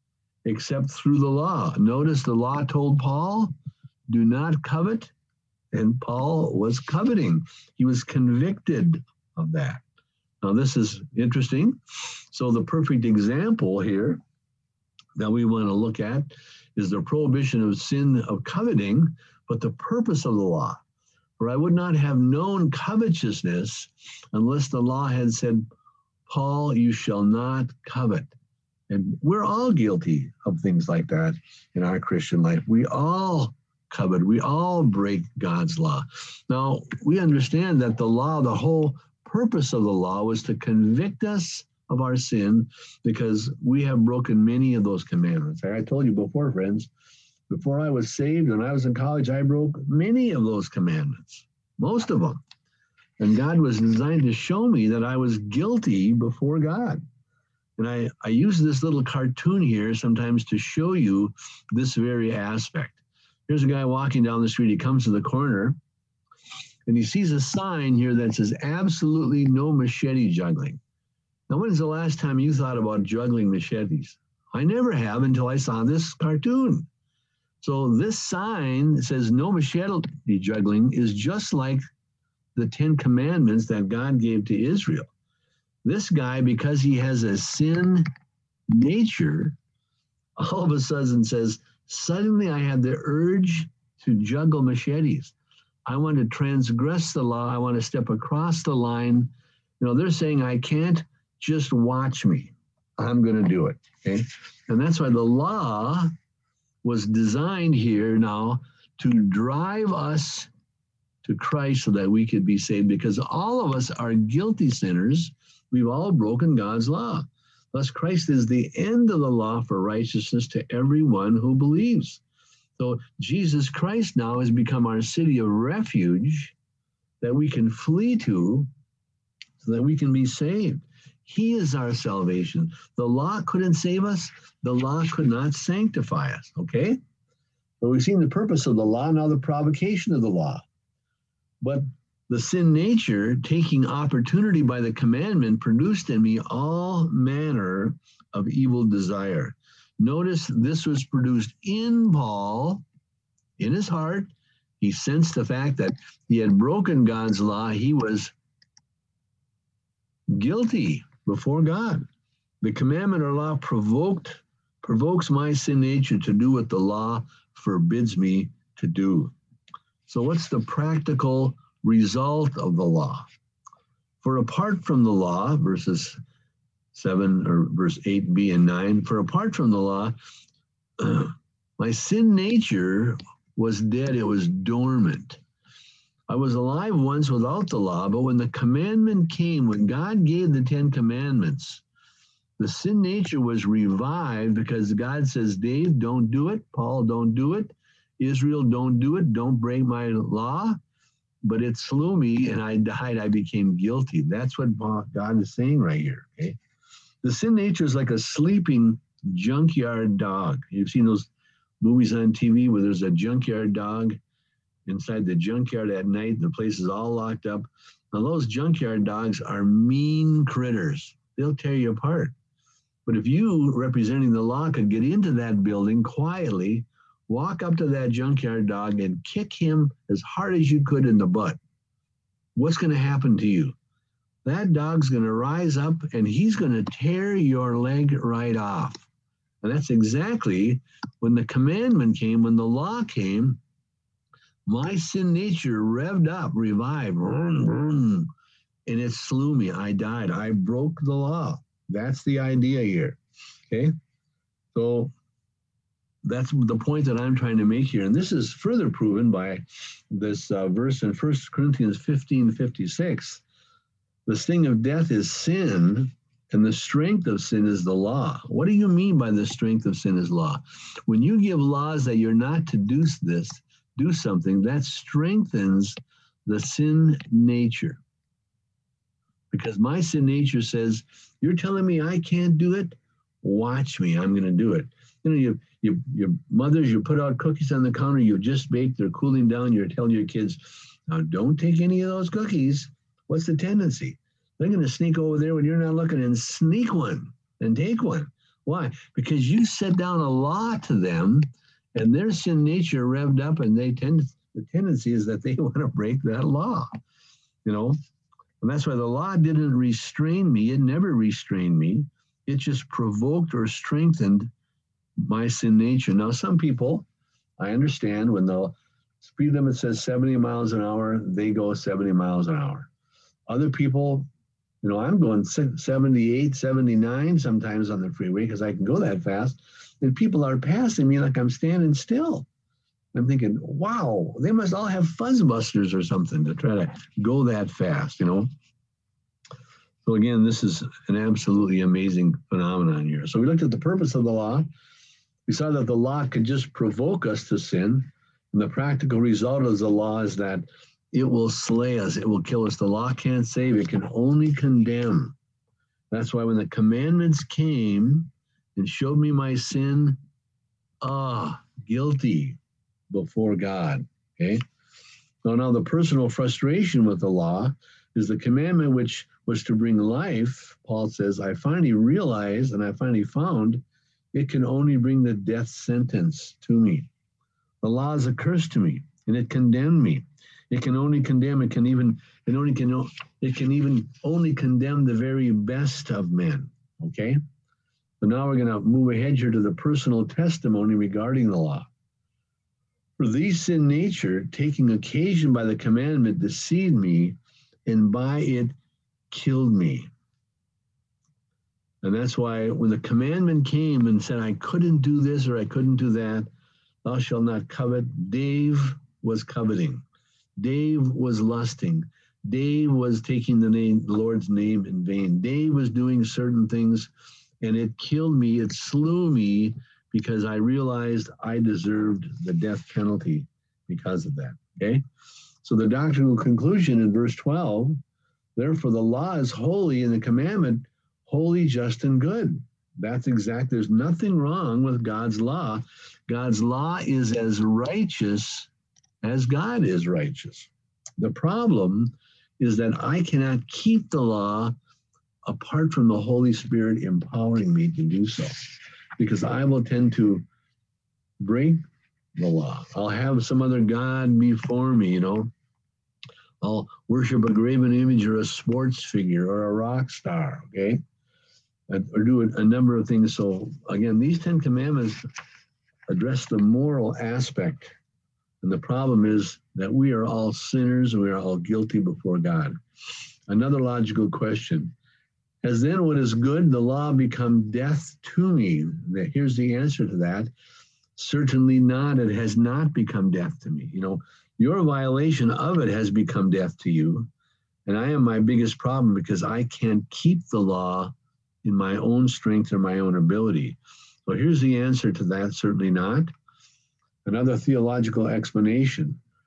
except through the law. Notice the law told Paul, do not covet, and Paul was coveting. He was convicted of that. Now this is interesting. So the perfect example here that we want to look at is the prohibition of sin of coveting, but the purpose of the law. For I would not have known covetousness unless the law had said, Paul, you shall not covet. And we're all guilty of things like that in our Christian life. We all covet. We all break God's law. Now, we understand that the law, the whole purpose of the law was to convict us of our sin because we have broken many of those commandments. I told you before, friends, before I was saved and I was in college, I broke many of those commandments, most of them. And God was designed to show me that I was guilty before God. And I, I use this little cartoon here sometimes to show you this very aspect. Here's a guy walking down the street. He comes to the corner and he sees a sign here that says absolutely no machete juggling. Now, when is the last time you thought about juggling machetes? I never have until I saw this cartoon. So this sign says no machete juggling is just like the Ten Commandments that God gave to Israel. This guy, because he has a sin nature, all of a sudden says, suddenly I had the urge to juggle machetes. I want to transgress the law. I want to step across the line. You know, they're saying I can't just watch me. I'm going to do it. Okay. And that's why the law was designed here now to drive us to Christ so that we could be saved, because all of us are guilty sinners. We've all broken God's law. Thus, Christ is the end of the law for righteousness to everyone who believes. So Jesus Christ now has become our city of refuge that we can flee to so that we can be saved. He is our salvation. The law couldn't save us. The law could not sanctify us, okay? But we've seen the purpose of the law, now the provocation of the law. But the sin nature, taking opportunity by the commandment, produced in me all manner of evil desire. Notice this was produced in Paul, in his heart. He sensed the fact that he had broken God's law. He was guilty before God. The commandment or law provoked, provokes my sin nature to do what the law forbids me to do. So what's the practical result of the law? For apart from the law, verses seven or verse eight b and nine, for apart from the law, uh, my sin nature was dead. It was dormant. I was alive once without the law, but when the commandment came, when God gave the Ten Commandments, the sin nature was revived because God says, Dave, don't do it. Paul, don't do it. Israel, don't do it. Don't break my law. but it slew me and I died. I became guilty. That's what God is saying right here. Okay. The sin nature is like a sleeping junkyard dog. You've seen those movies on T V where there's a junkyard dog inside the junkyard at night. The place is all locked up. Now, those junkyard dogs are mean critters. They'll tear you apart. But if you, representing the law, could get into that building quietly, walk up to that junkyard dog and kick him as hard as you could in the butt, what's going to happen to you? That dog's going to rise up and he's going to tear your leg right off. And that's exactly when the commandment came, when the law came, my sin nature revved up, revived, and it slew me. I died. I broke the law. That's the idea here. Okay? So that's the point that I'm trying to make here. And this is further proven by this uh, verse in First Corinthians fifteen fifty-six. The sting of death is sin, and the strength of sin is the law. What do you mean by the strength of sin is law? When you give laws that you're not to do this, do something, that strengthens the sin nature. Because my sin nature says, you're telling me I can't do it? Watch me, I'm going to do it. You know, you, you, your mothers, you put out cookies on the counter, you've just baked, they're cooling down, you're telling your kids, now don't take any of those cookies. What's the tendency? They're going to sneak over there when you're not looking and sneak one and take one. Why? Because you set down a law to them and their sin nature revved up, and they tend the tendency is that they want to break that law, you know? And that's why the law didn't restrain me. It never restrained me. It just provoked or strengthened my sin nature. Now, some people, I understand when the speed limit says seventy miles an hour, they go seventy miles an hour. Other people, you know, I'm going seventy-eight, seventy-nine sometimes on the freeway because I can go that fast. And people are passing me like I'm standing still. I'm thinking, wow, they must all have fuzzbusters or something to try to go that fast, you know. So again, this is an absolutely amazing phenomenon here. So we looked at the purpose of the law. We saw that the law could just provoke us to sin. And the practical result of the law is that it will slay us. It will kill us. The law can't save. It can only condemn. That's why when the commandments came and showed me my sin, ah, guilty before God. Okay. So now the personal frustration with the law is the commandment which was to bring life. Paul says, I finally realized and I finally found it can only bring the death sentence to me. The law is a curse to me and it condemned me. It can only condemn, it can even, it only can, it can even only condemn the very best of men. Okay. So now we're going to move ahead here to the personal testimony regarding the law. For these sin nature, taking occasion by the commandment, deceived me, and by it killed me. And that's why when the commandment came and said I couldn't do this or I couldn't do that, thou shalt not covet, Dave was coveting. Dave was lusting. Dave was taking the name, the Lord's name in vain. Dave was doing certain things, and it killed me. It slew me because I realized I deserved the death penalty because of that. Okay? So the doctrinal conclusion in verse twelve, therefore the law is holy and the commandment holy, just, and good. That's exact. There's nothing wrong with God's law. God's law is as righteous as God is righteous. The problem is that I cannot keep the law apart from the Holy Spirit empowering me to do so, because I will tend to break the law. I'll have some other God before me, you know. I'll worship a graven image or a sports figure or a rock star, okay? Or do a, a number of things. So again, these Ten Commandments address the moral aspect. And the problem is that we are all sinners and we are all guilty before God. Another logical question. Has then what is good, the law, become death to me? Here's the answer to that. Certainly not. It has not become death to me. You know, your violation of it has become death to you. And I am my biggest problem because I can't keep the law in my own strength or my own ability. So here's the answer to that. Certainly not. Another theological explanation.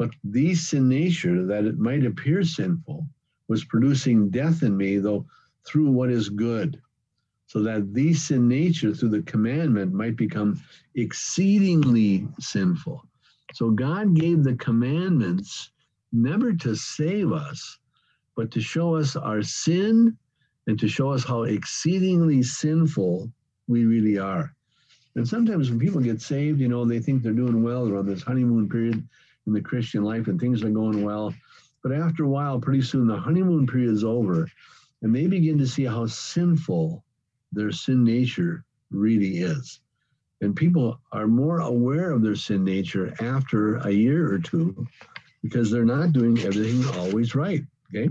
But the sin nature, that it might appear sinful, was producing death in me, though through what is good, so that the sin nature through the commandment might become exceedingly sinful. So God gave the commandments never to save us, but to show us our sin and to show us how exceedingly sinful we really are. And sometimes when people get saved, you know, they think they're doing well. They're on this honeymoon period in the Christian life and things are going well. But after a while, pretty soon, the honeymoon period is over and they begin to see how sinful their sin nature really is. And people are more aware of their sin nature after a year or two because they're not doing everything always right, okay?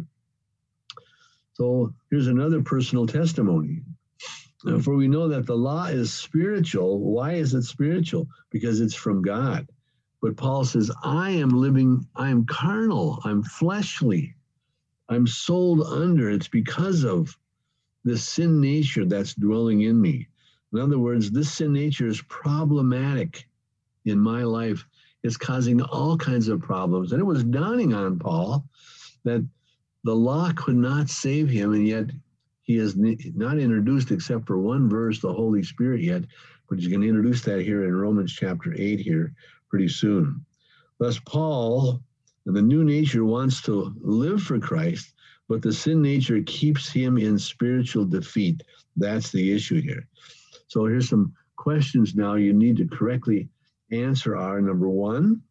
So here's another personal testimony. Now, for we know that the law is spiritual. Why is it spiritual? Because it's from God. But Paul says, I am living, I am carnal, I'm fleshly, I'm sold under. It's because of the sin nature that's dwelling in me. In other words, this sin nature is problematic in my life. It's causing all kinds of problems. And it was dawning on Paul that the law could not save him, and yet he has not introduced, except for one verse, the Holy Spirit yet, but he's going to introduce that here in Romans chapter eight here pretty soon. Thus, Paul, the new nature, wants to live for Christ, but the sin nature keeps him in spiritual defeat. That's the issue here. So here's some questions now you need to correctly answer are, number one,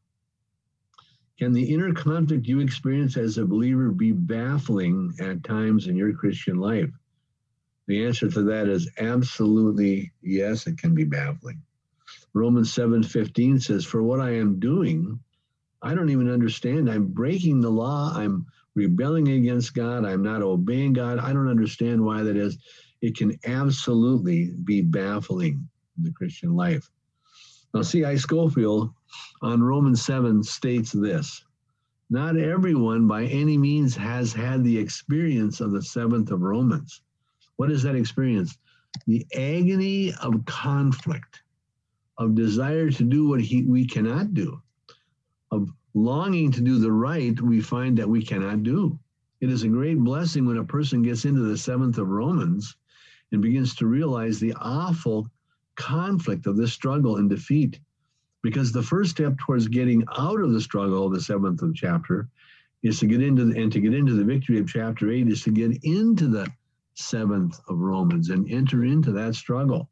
can the inner conflict you experience as a believer be baffling at times in your Christian life? The answer to that is absolutely yes, it can be baffling. Romans seven fifteen says, for what I am doing, I don't even understand. I'm breaking the law. I'm rebelling against God. I'm not obeying God. I don't understand why that is. It can absolutely be baffling in the Christian life. Now, C I Scofield on Romans seven states this: not everyone by any means has had the experience of the seventh of Romans. What is that experience? The agony of conflict, of desire to do what he, we cannot do, of longing to do the right we find that we cannot do. It is a great blessing when a person gets into the seventh of Romans and begins to realize the awful conflict of this struggle and defeat. Because the first step towards getting out of the struggle of the seventh of chapter is to get into the, and to get into the victory of chapter eight is to get into the seventh of Romans and enter into that struggle.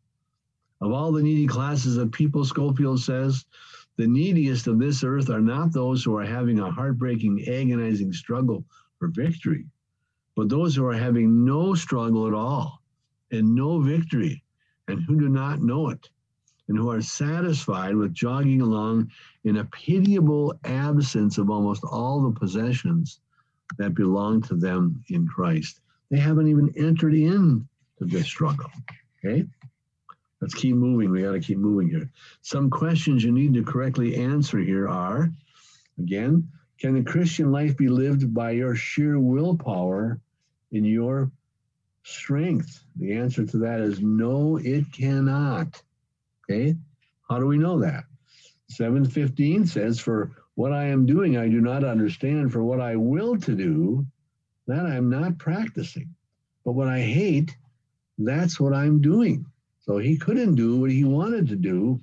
Of all the needy classes of people, Scofield says, the neediest of this earth are not those who are having a heartbreaking, agonizing struggle for victory, but those who are having no struggle at all and no victory and who do not know it, and who are satisfied with jogging along in a pitiable absence of almost all the possessions that belong to them in Christ. They haven't even entered into this struggle, okay? Let's keep moving. We got to keep moving here. Some questions you need to correctly answer here are, again, can the Christian life be lived by your sheer willpower in your strength? The answer to that is no, it cannot. Okay, how do we know that? seven fifteen says, for what I am doing, I do not understand. For what I will to do, that I am not practicing. But what I hate, that's what I'm doing. So he couldn't do what he wanted to do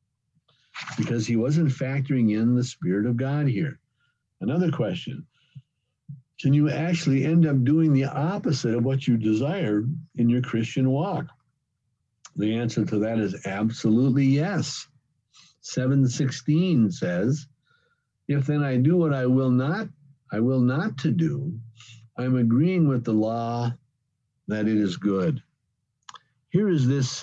because he wasn't factoring in the Spirit of God here. Another question, can you actually end up doing the opposite of what you desired in your Christian walk? The answer to that is absolutely yes. seven sixteen says, if then I do what I will not, I will not to do, I'm agreeing with the law that it is good. Here is this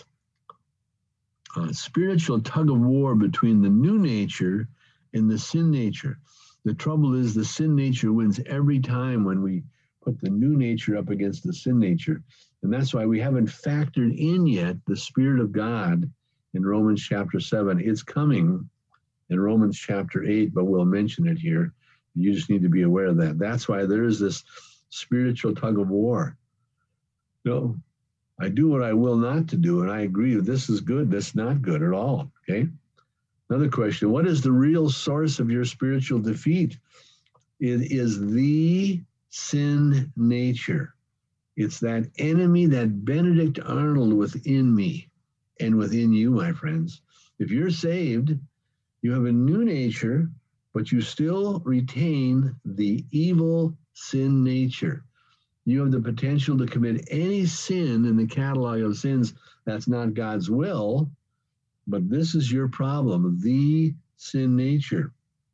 uh, spiritual tug of war between the new nature and the sin nature. The trouble is the sin nature wins every time when we put the new nature up against the sin nature. And that's why we haven't factored in yet the Spirit of God in Romans chapter seven. It's coming in Romans chapter eight, but we'll mention it here. You just need to be aware of that. That's why there is this spiritual tug of war. No, I do what I will not to do, and I agree that this is good, that's not good at all, okay? Another question, what is the real source of your spiritual defeat? It is the sin nature. It's that enemy, that Benedict Arnold within me and within you, my friends. If you're saved, you have a new nature, but you still retain the evil sin nature. You have the potential to commit any sin in the catalog of sins that's not God's will, but this is your problem, the sin nature.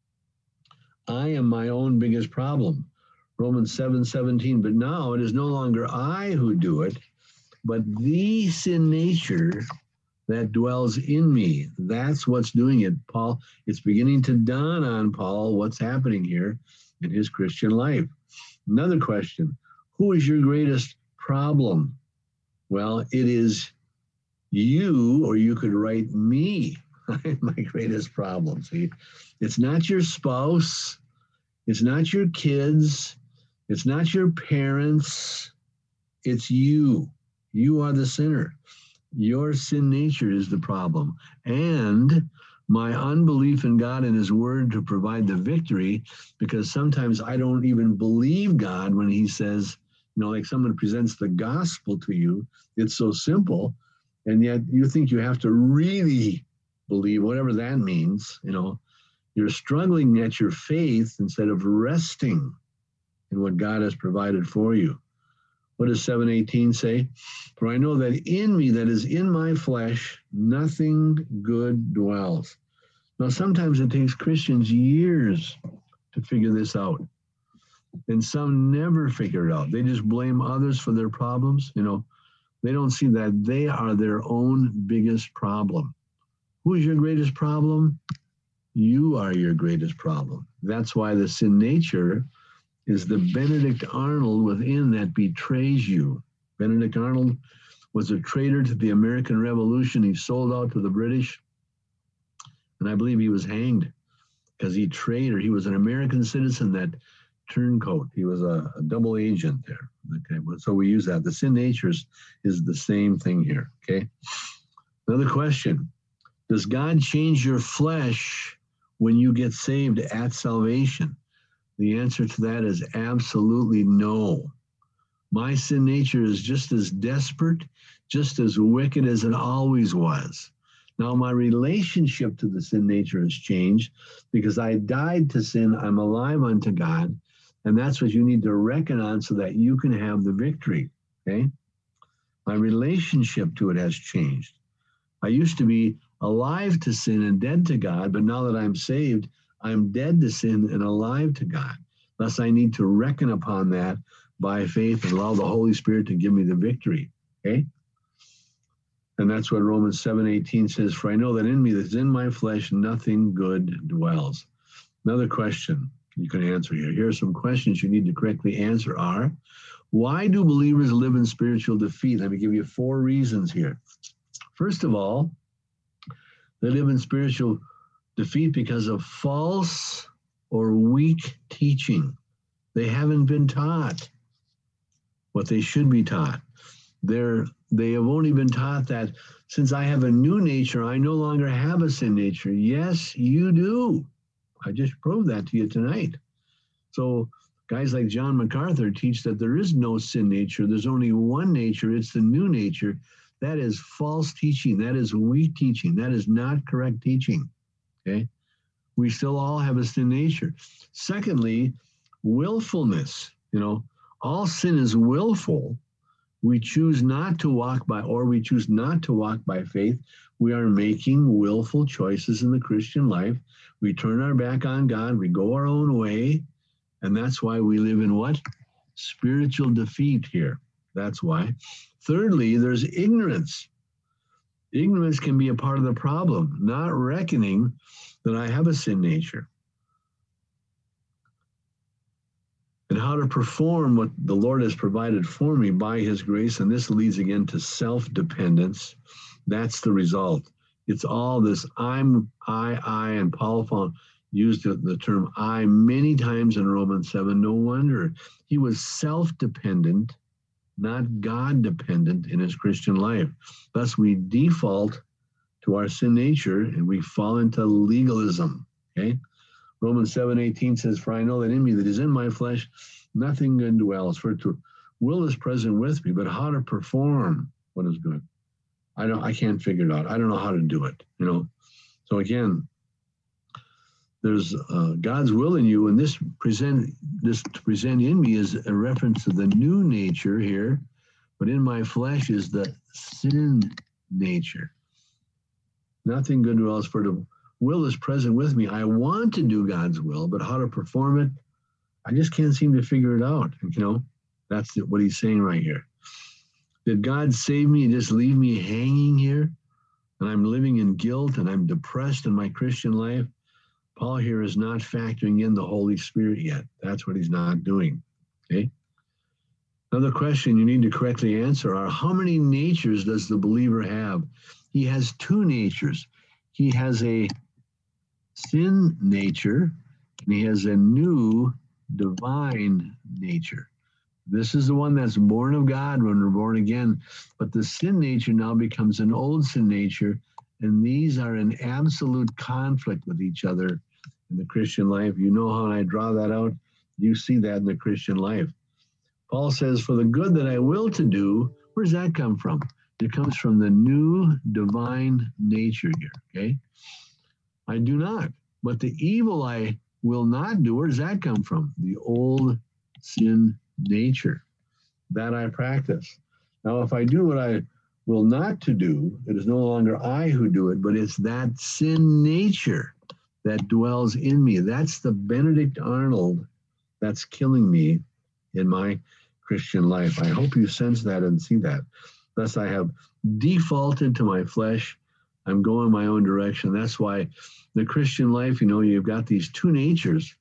I am my own biggest problem. Romans seven seventeen, but now it is no longer I who do it, but the sin nature that dwells in me. That's what's doing it, Paul. It's beginning to dawn on Paul what's happening here in his Christian life. Another question, who is your greatest problem? Well, it is you, or you could write me. I'm my greatest problem. See, it's not your spouse. It's not your kids. It's not your parents. It's you. You are the sinner. Your sin nature is the problem. And my unbelief in God and his word to provide the victory, because sometimes I don't even believe God when he says, you know, like someone presents the gospel to you, it's so simple, and yet you think you have to really believe, whatever that means, you know, you're struggling at your faith instead of resting in what God has provided for you. What does seven eighteen say? For I know that in me, that is in my flesh, nothing good dwells. Now, sometimes it takes Christians years to figure this out. And some never figure it out. They just blame others for their problems. You know, they don't see that they are their own biggest problem. Who is your greatest problem? You are your greatest problem. That's why the sin nature is the Benedict Arnold within that betrays you. Benedict Arnold was a traitor to the American Revolution. He sold out to the British, and I believe he was hanged because he traitor. He was an American citizen that turncoat. He was a, a double agent there. Okay, so we use that. The sin nature is, is the same thing here. Okay. Another question: does God change your flesh when you get saved at salvation? The answer to that is absolutely no. My sin nature is just as desperate, just as wicked as it always was. Now, my relationship to the sin nature has changed because I died to sin. I'm alive unto God. And that's what you need to reckon on so that you can have the victory. Okay? My relationship to it has changed. I used to be alive to sin and dead to God, but now that I'm saved, I'm dead to sin and alive to God. Thus, I need to reckon upon that by faith and allow the Holy Spirit to give me the victory. Okay? And that's what Romans seven eighteen says, for I know that in me, that's in my flesh, nothing good dwells. Another question you can answer here. Here are some questions you need to correctly answer are, why do believers live in spiritual defeat? Let me give you four reasons here. First of all, they live in spiritual defeat because of false or weak teaching. They haven't been taught what they should be taught. They're, they have only been taught that since I have a new nature, I no longer have a sin nature. Yes, you do. I just proved that to you tonight. So guys like John MacArthur teach that there is no sin nature. There's only one nature. It's the new nature. That is false teaching. That is weak teaching. That is not correct teaching. Okay? We still all have a sin nature. Secondly, willfulness. You know, all sin is willful. We choose not to walk by, or we choose not to walk by faith. We are making willful choices in the Christian life. We turn our back on God. We go our own way. And that's why we live in what? Spiritual defeat here. That's why. Thirdly, there's ignorance. Ignorance can be a part of the problem, not reckoning that I have a sin nature and how to perform what the Lord has provided for me by his grace. And this leads again to self-dependence. That's the result. It's all this I'm, I, I, and Paul found, used the term I many times in Romans seven. No wonder he was self-dependent, not God-dependent in his Christian life. Thus, we default to our sin nature, and we fall into legalism. Okay? Romans seven eighteen says, "For I know that in me, that is in my flesh, nothing good dwells. For to will is present with me, but how to perform what is good, I don't. I can't figure it out. I don't know how to do it. You know." So again, there's uh, God's will in you, and this present this to present in me is a reference to the new nature here, but in my flesh is the sin nature. Nothing good dwells, for the will is present with me. I want to do God's will, but how to perform it, I just can't seem to figure it out. You know, that's what he's saying right here. Did God save me and just leave me hanging here? And I'm living in guilt and I'm depressed in my Christian life? Paul here is not factoring in the Holy Spirit yet. That's what he's not doing. Okay? Another question you need to correctly answer are, how many natures does the believer have? He has two natures. He has a sin nature and he has a new divine nature. This is the one that's born of God when we're born again. But the sin nature now becomes an old sin nature, and these are in absolute conflict with each other in the Christian life. You know how I draw that out? You see that in the Christian life. Paul says, for the good that I will to do, where does that come from? It comes from the new divine nature here, okay? I do not. But the evil I will not do, where does that come from? The old sin nature that I practice. Now, if I do what I will not to do, it is no longer I who do it, but it's that sin nature that dwells in me. That's the Benedict Arnold that's killing me in my Christian life. I hope you sense that and see that. Thus, I have defaulted to my flesh. I'm going my own direction. That's why the Christian life, you know, you've got these two natures.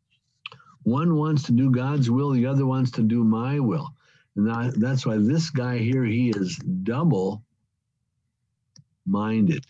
One wants to do God's will, the other wants to do my will. And that, that's why this guy here, he is double-minded.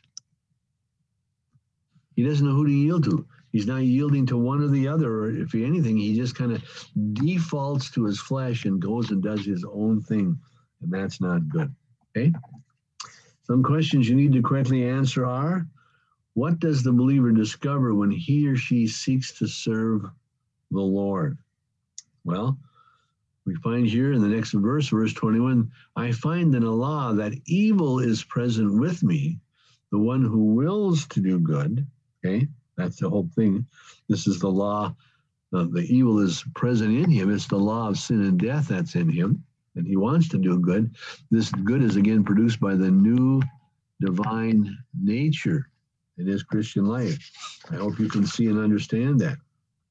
He doesn't know who to yield to. He's not yielding to one or the other, or if anything, he just kind of defaults to his flesh and goes and does his own thing, and that's not good, okay? Some questions you need to correctly answer are, what does the believer discover when he or she seeks to serve the Lord? Well, we find here in the next verse, verse twenty-one, I find in a law that evil is present with me, the one who wills to do good, okay? That's the whole thing. This is the law. Uh, the evil is present in him. It's the law of sin and death that's in him, and he wants to do good. This good is again produced by the new divine nature in his Christian life. I hope you can see and understand that.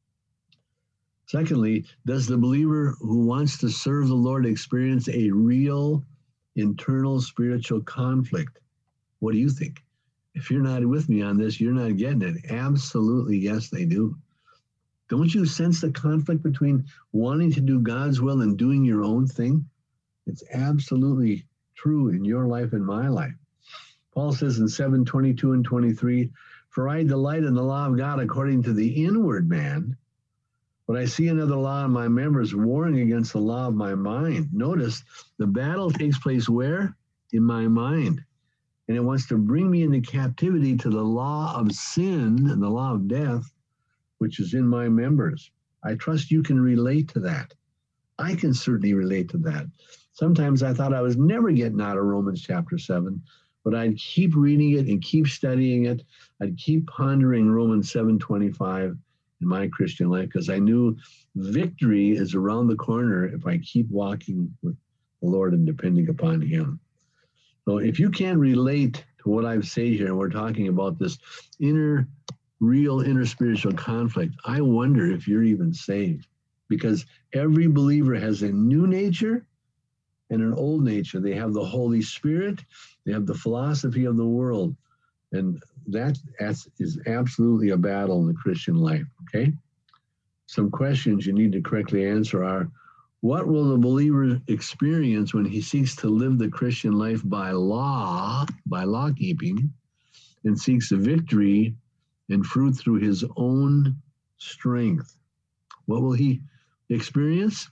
Secondly, does the believer who wants to serve the Lord experience a real internal spiritual conflict? What do you think? If you're not with me on this, you're not getting it. Absolutely, yes, they do. Don't you sense the conflict between wanting to do God's will and doing your own thing? It's absolutely true in your life and my life. Paul says in seven twenty-two and twenty-three, for I delight in the law of God according to the inward man, but I see another law in my members warring against the law of my mind. Notice the battle takes place where? In my mind. And it wants to bring me into captivity to the law of sin and the law of death, which is in my members. I trust you can relate to that. I can certainly relate to that. Sometimes I thought I was never getting out of Romans chapter seven, but I'd keep reading it and keep studying it. I'd keep pondering Romans seven twenty-five in my Christian life because I knew victory is around the corner if I keep walking with the Lord and depending upon him. So if you can't relate to what I've said here, and we're talking about this inner, real inner spiritual conflict, I wonder if you're even saved. Because every believer has a new nature and an old nature. They have the Holy Spirit, they have the philosophy of the world. And that is absolutely a battle in the Christian life, okay? Some questions you need to correctly answer are, what will the believer experience when he seeks to live the Christian life by law, by law keeping, and seeks a victory and fruit through his own strength? What will he experience?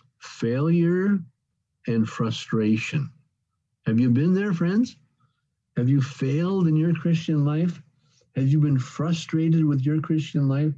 Failure and frustration. Have you been there, friends? Have you failed in your Christian life? Have you been frustrated with your Christian life?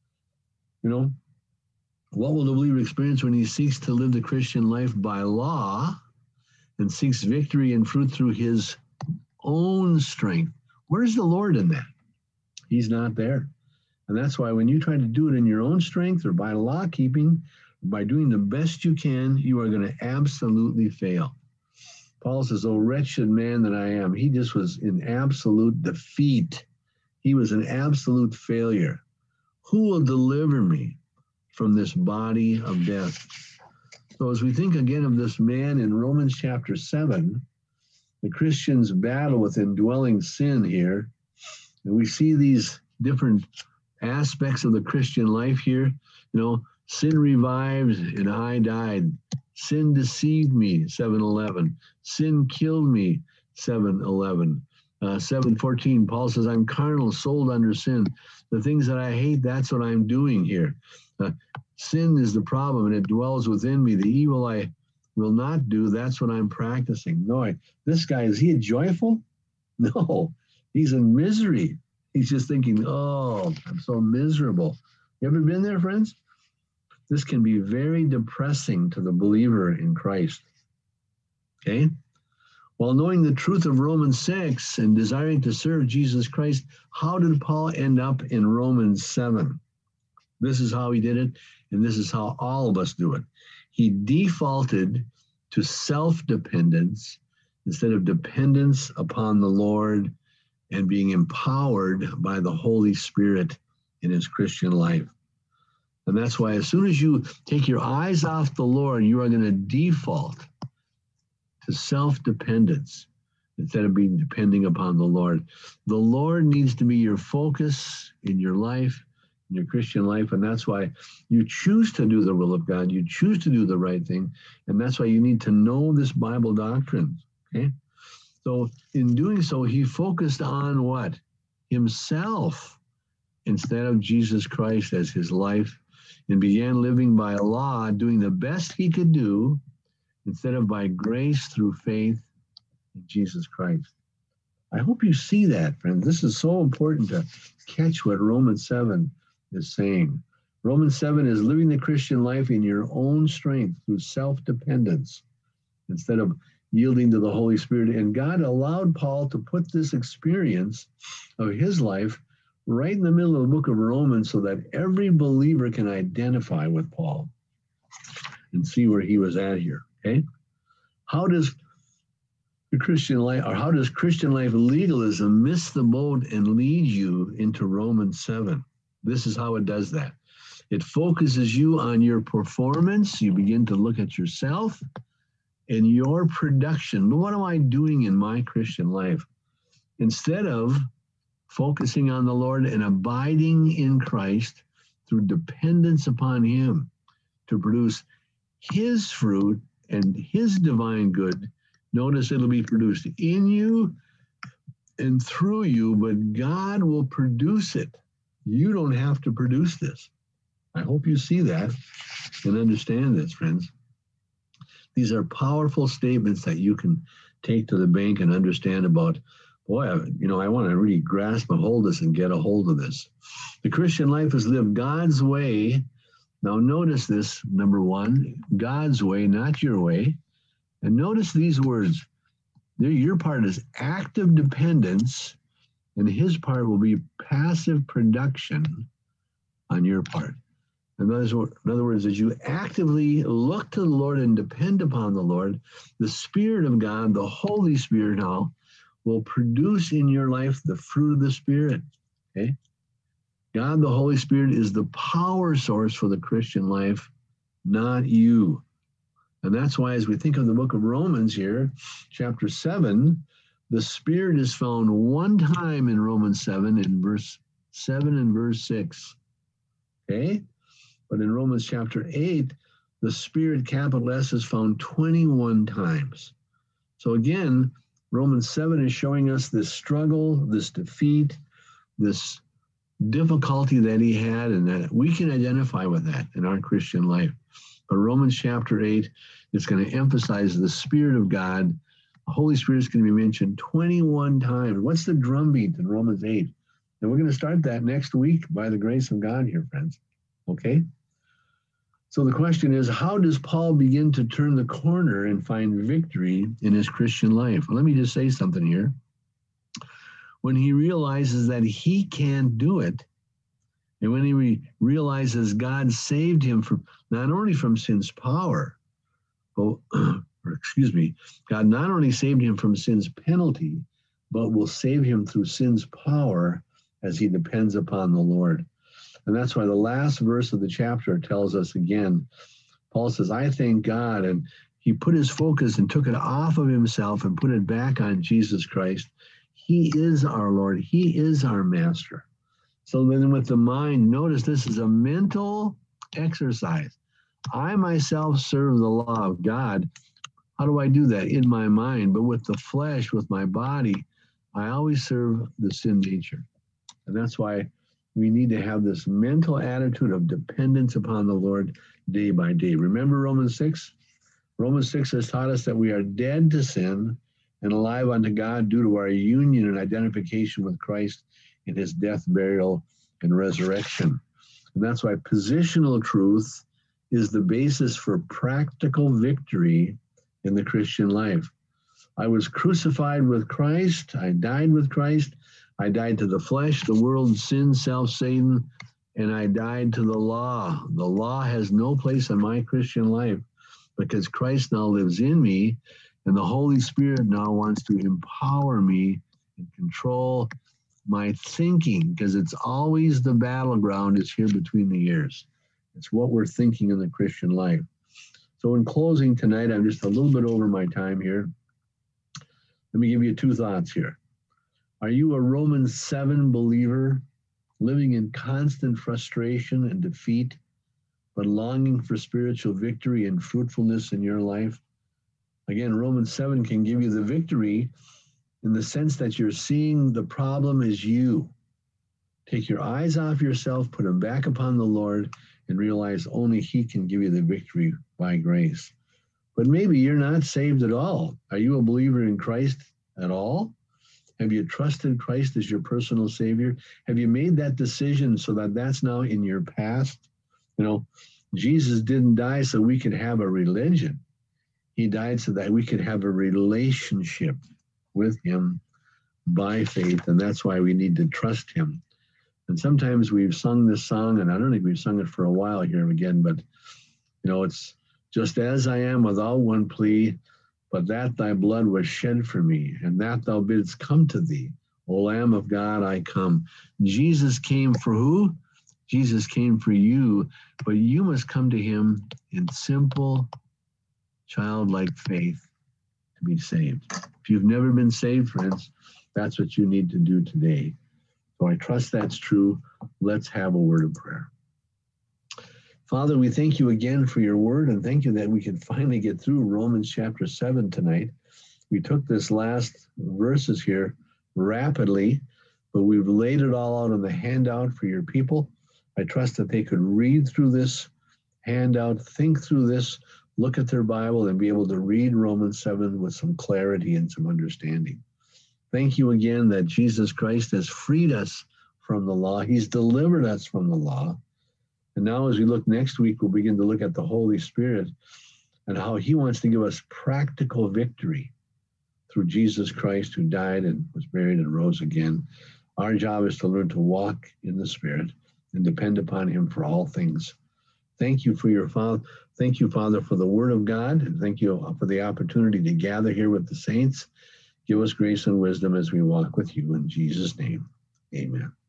You know, what will the believer experience when he seeks to live the Christian life by law and seeks victory and fruit through his own strength? Where's the Lord in that? He's not there. And that's why when you try to do it in your own strength or by law keeping, by doing the best you can, you are going to absolutely fail. Paul says, "Oh, wretched man that I am." He just was in absolute defeat. He was an absolute failure. Who will deliver me from this body of death? So as we think again of this man in Romans chapter seven, the Christian's battle with indwelling sin here, and we see these different aspects of the Christian life here. You know, sin revived and I died. Sin deceived me, seven eleven. Sin killed me, seven eleven. Uh, seven fourteen, Paul says, "I'm carnal, sold under sin. The things that I hate, that's what I'm doing here." Uh, sin is the problem, and it dwells within me. The evil I will not do, that's what I'm practicing. No, I, this guy, is he joyful? No, he's in misery. He's just thinking, "Oh, I'm so miserable." You ever been there, friends? This can be very depressing to the believer in Christ. Okay? While knowing the truth of Romans six and desiring to serve Jesus Christ, how did Paul end up in Romans seven? This is how he did it, and this is how all of us do it. He defaulted to self-dependence instead of dependence upon the Lord and being empowered by the Holy Spirit in his Christian life. And that's why as soon as you take your eyes off the Lord, you are going to default to self-dependence instead of being depending upon the Lord. The Lord needs to be your focus in your life, in your Christian life, and that's why you choose to do the will of God. You choose to do the right thing, and that's why you need to know this Bible doctrine, okay? So in doing so, he focused on what? Himself instead of Jesus Christ as his life, and began living by law, doing the best he could do instead of by grace through faith in Jesus Christ. I hope you see that, friends. This is so important to catch what Romans seven is saying. Romans seven is living the Christian life in your own strength through self-dependence instead of yielding to the Holy Spirit. And God allowed Paul to put this experience of his life right in the middle of the book of Romans so that every believer can identify with Paul and see where he was at here, okay? How does the Christian life, or how does Christian life legalism miss the boat and lead you into Romans seven? This is how it does that. It focuses you on your performance. You begin to look at yourself and your production. What am I doing in my Christian life? Instead of focusing on the Lord and abiding in Christ through dependence upon him to produce his fruit and his divine good. Notice it'll be produced in you and through you, but God will produce it. You don't have to produce this. I hope you see that and understand this, friends. These are powerful statements that you can take to the bank and understand about. Boy, I, you know, I want to really grasp a hold of this and get a hold of this. The Christian life is lived God's way. Now notice this, number one, God's way, not your way. And notice these words. There, your part is active dependence, and his part will be passive production on your part. In other words, as you actively look to the Lord and depend upon the Lord, the Spirit of God, the Holy Spirit now, will produce in your life the fruit of the Spirit, okay? God, the Holy Spirit, is the power source for the Christian life, not you. And that's why as we think of the book of Romans here, chapter seven, the Spirit is found one time in Romans seven, in verse seven and verse six, okay? But in Romans chapter eight, the Spirit, capital S, is found twenty-one times. So again, Romans seven is showing us this struggle, this defeat, this difficulty that he had, and that we can identify with that in our Christian life. But Romans chapter eight is going to emphasize the Spirit of God The Holy Spirit is going to be mentioned twenty-one times. What's the drumbeat in Romans eight? And we're going to start that next week by the grace of God here, friends. Okay? So the question is, how does Paul begin to turn the corner and find victory in his Christian life? Well, let me just say something here. When he realizes that he can't do it, and when he re- realizes God saved him from not only from sin's power, but, or excuse me, God not only saved him from sin's penalty, but will save him through sin's power as he depends upon the Lord. And that's why the last verse of the chapter tells us again, Paul says, I thank God. And he put his focus and took it off of himself and put it back on Jesus Christ. He is our Lord. He is our master. So then with the mind, notice this is a mental exercise. I myself serve the law of God. How do I do that? In my mind. But with the flesh, with my body, I always serve the sin nature. And that's why we need to have this mental attitude of dependence upon the Lord day by day. Remember Romans six? Romans six has taught us that we are dead to sin and alive unto God due to our union and identification with Christ in his death, burial, and resurrection. And that's why positional truth is the basis for practical victory in the Christian life. I was crucified with Christ. I died with Christ. I died to the flesh, the world, sin, self, Satan, and I died to the law. The law has no place in my Christian life because Christ now lives in me, and the Holy Spirit now wants to empower me and control my thinking, because it's always the battleground is here between the ears. It's what we're thinking in the Christian life. So in closing tonight, I'm just a little bit over my time here. Let me give you two thoughts here. Are you a Romans seven believer, living in constant frustration and defeat, but longing for spiritual victory and fruitfulness in your life? Again, Romans seven can give you the victory in the sense that you're seeing the problem as you. Take your eyes off yourself, put them back upon the Lord, and realize only he can give you the victory by grace. But maybe you're not saved at all. Are you a believer in Christ at all? Have you trusted Christ as your personal Savior? Have you made that decision so that that's now in your past? You know, Jesus didn't die so we could have a religion. He died so that we could have a relationship with him by faith, and that's why we need to trust him. And sometimes we've sung this song, and I don't think we've sung it for a while here again, but, you know, it's just as I am without one plea, but that thy blood was shed for me, and that thou bidst come to thee. O Lamb of God, I come. Jesus came for who? Jesus came for you, but you must come to him in simple, childlike faith to be saved. If you've never been saved, friends, that's what you need to do today. So I trust that's true. Let's have a word of prayer. Father, we thank you again for your word, and thank you that we can finally get through Romans chapter seven tonight. We took this last verses here rapidly, but we've laid it all out on the handout for your people. I trust that they could read through this handout, think through this, look at their Bible, and be able to read Romans seven with some clarity and some understanding. Thank you again that Jesus Christ has freed us from the law. He's delivered us from the law. And now as we look next week, we'll begin to look at the Holy Spirit and how he wants to give us practical victory through Jesus Christ, who died and was buried and rose again. Our job is to learn to walk in the Spirit and depend upon him for all things. Thank you for your Father. Thank you, Father, for the word of God. And thank you for the opportunity to gather here with the saints. Give us grace and wisdom as we walk with you. In Jesus' name, amen.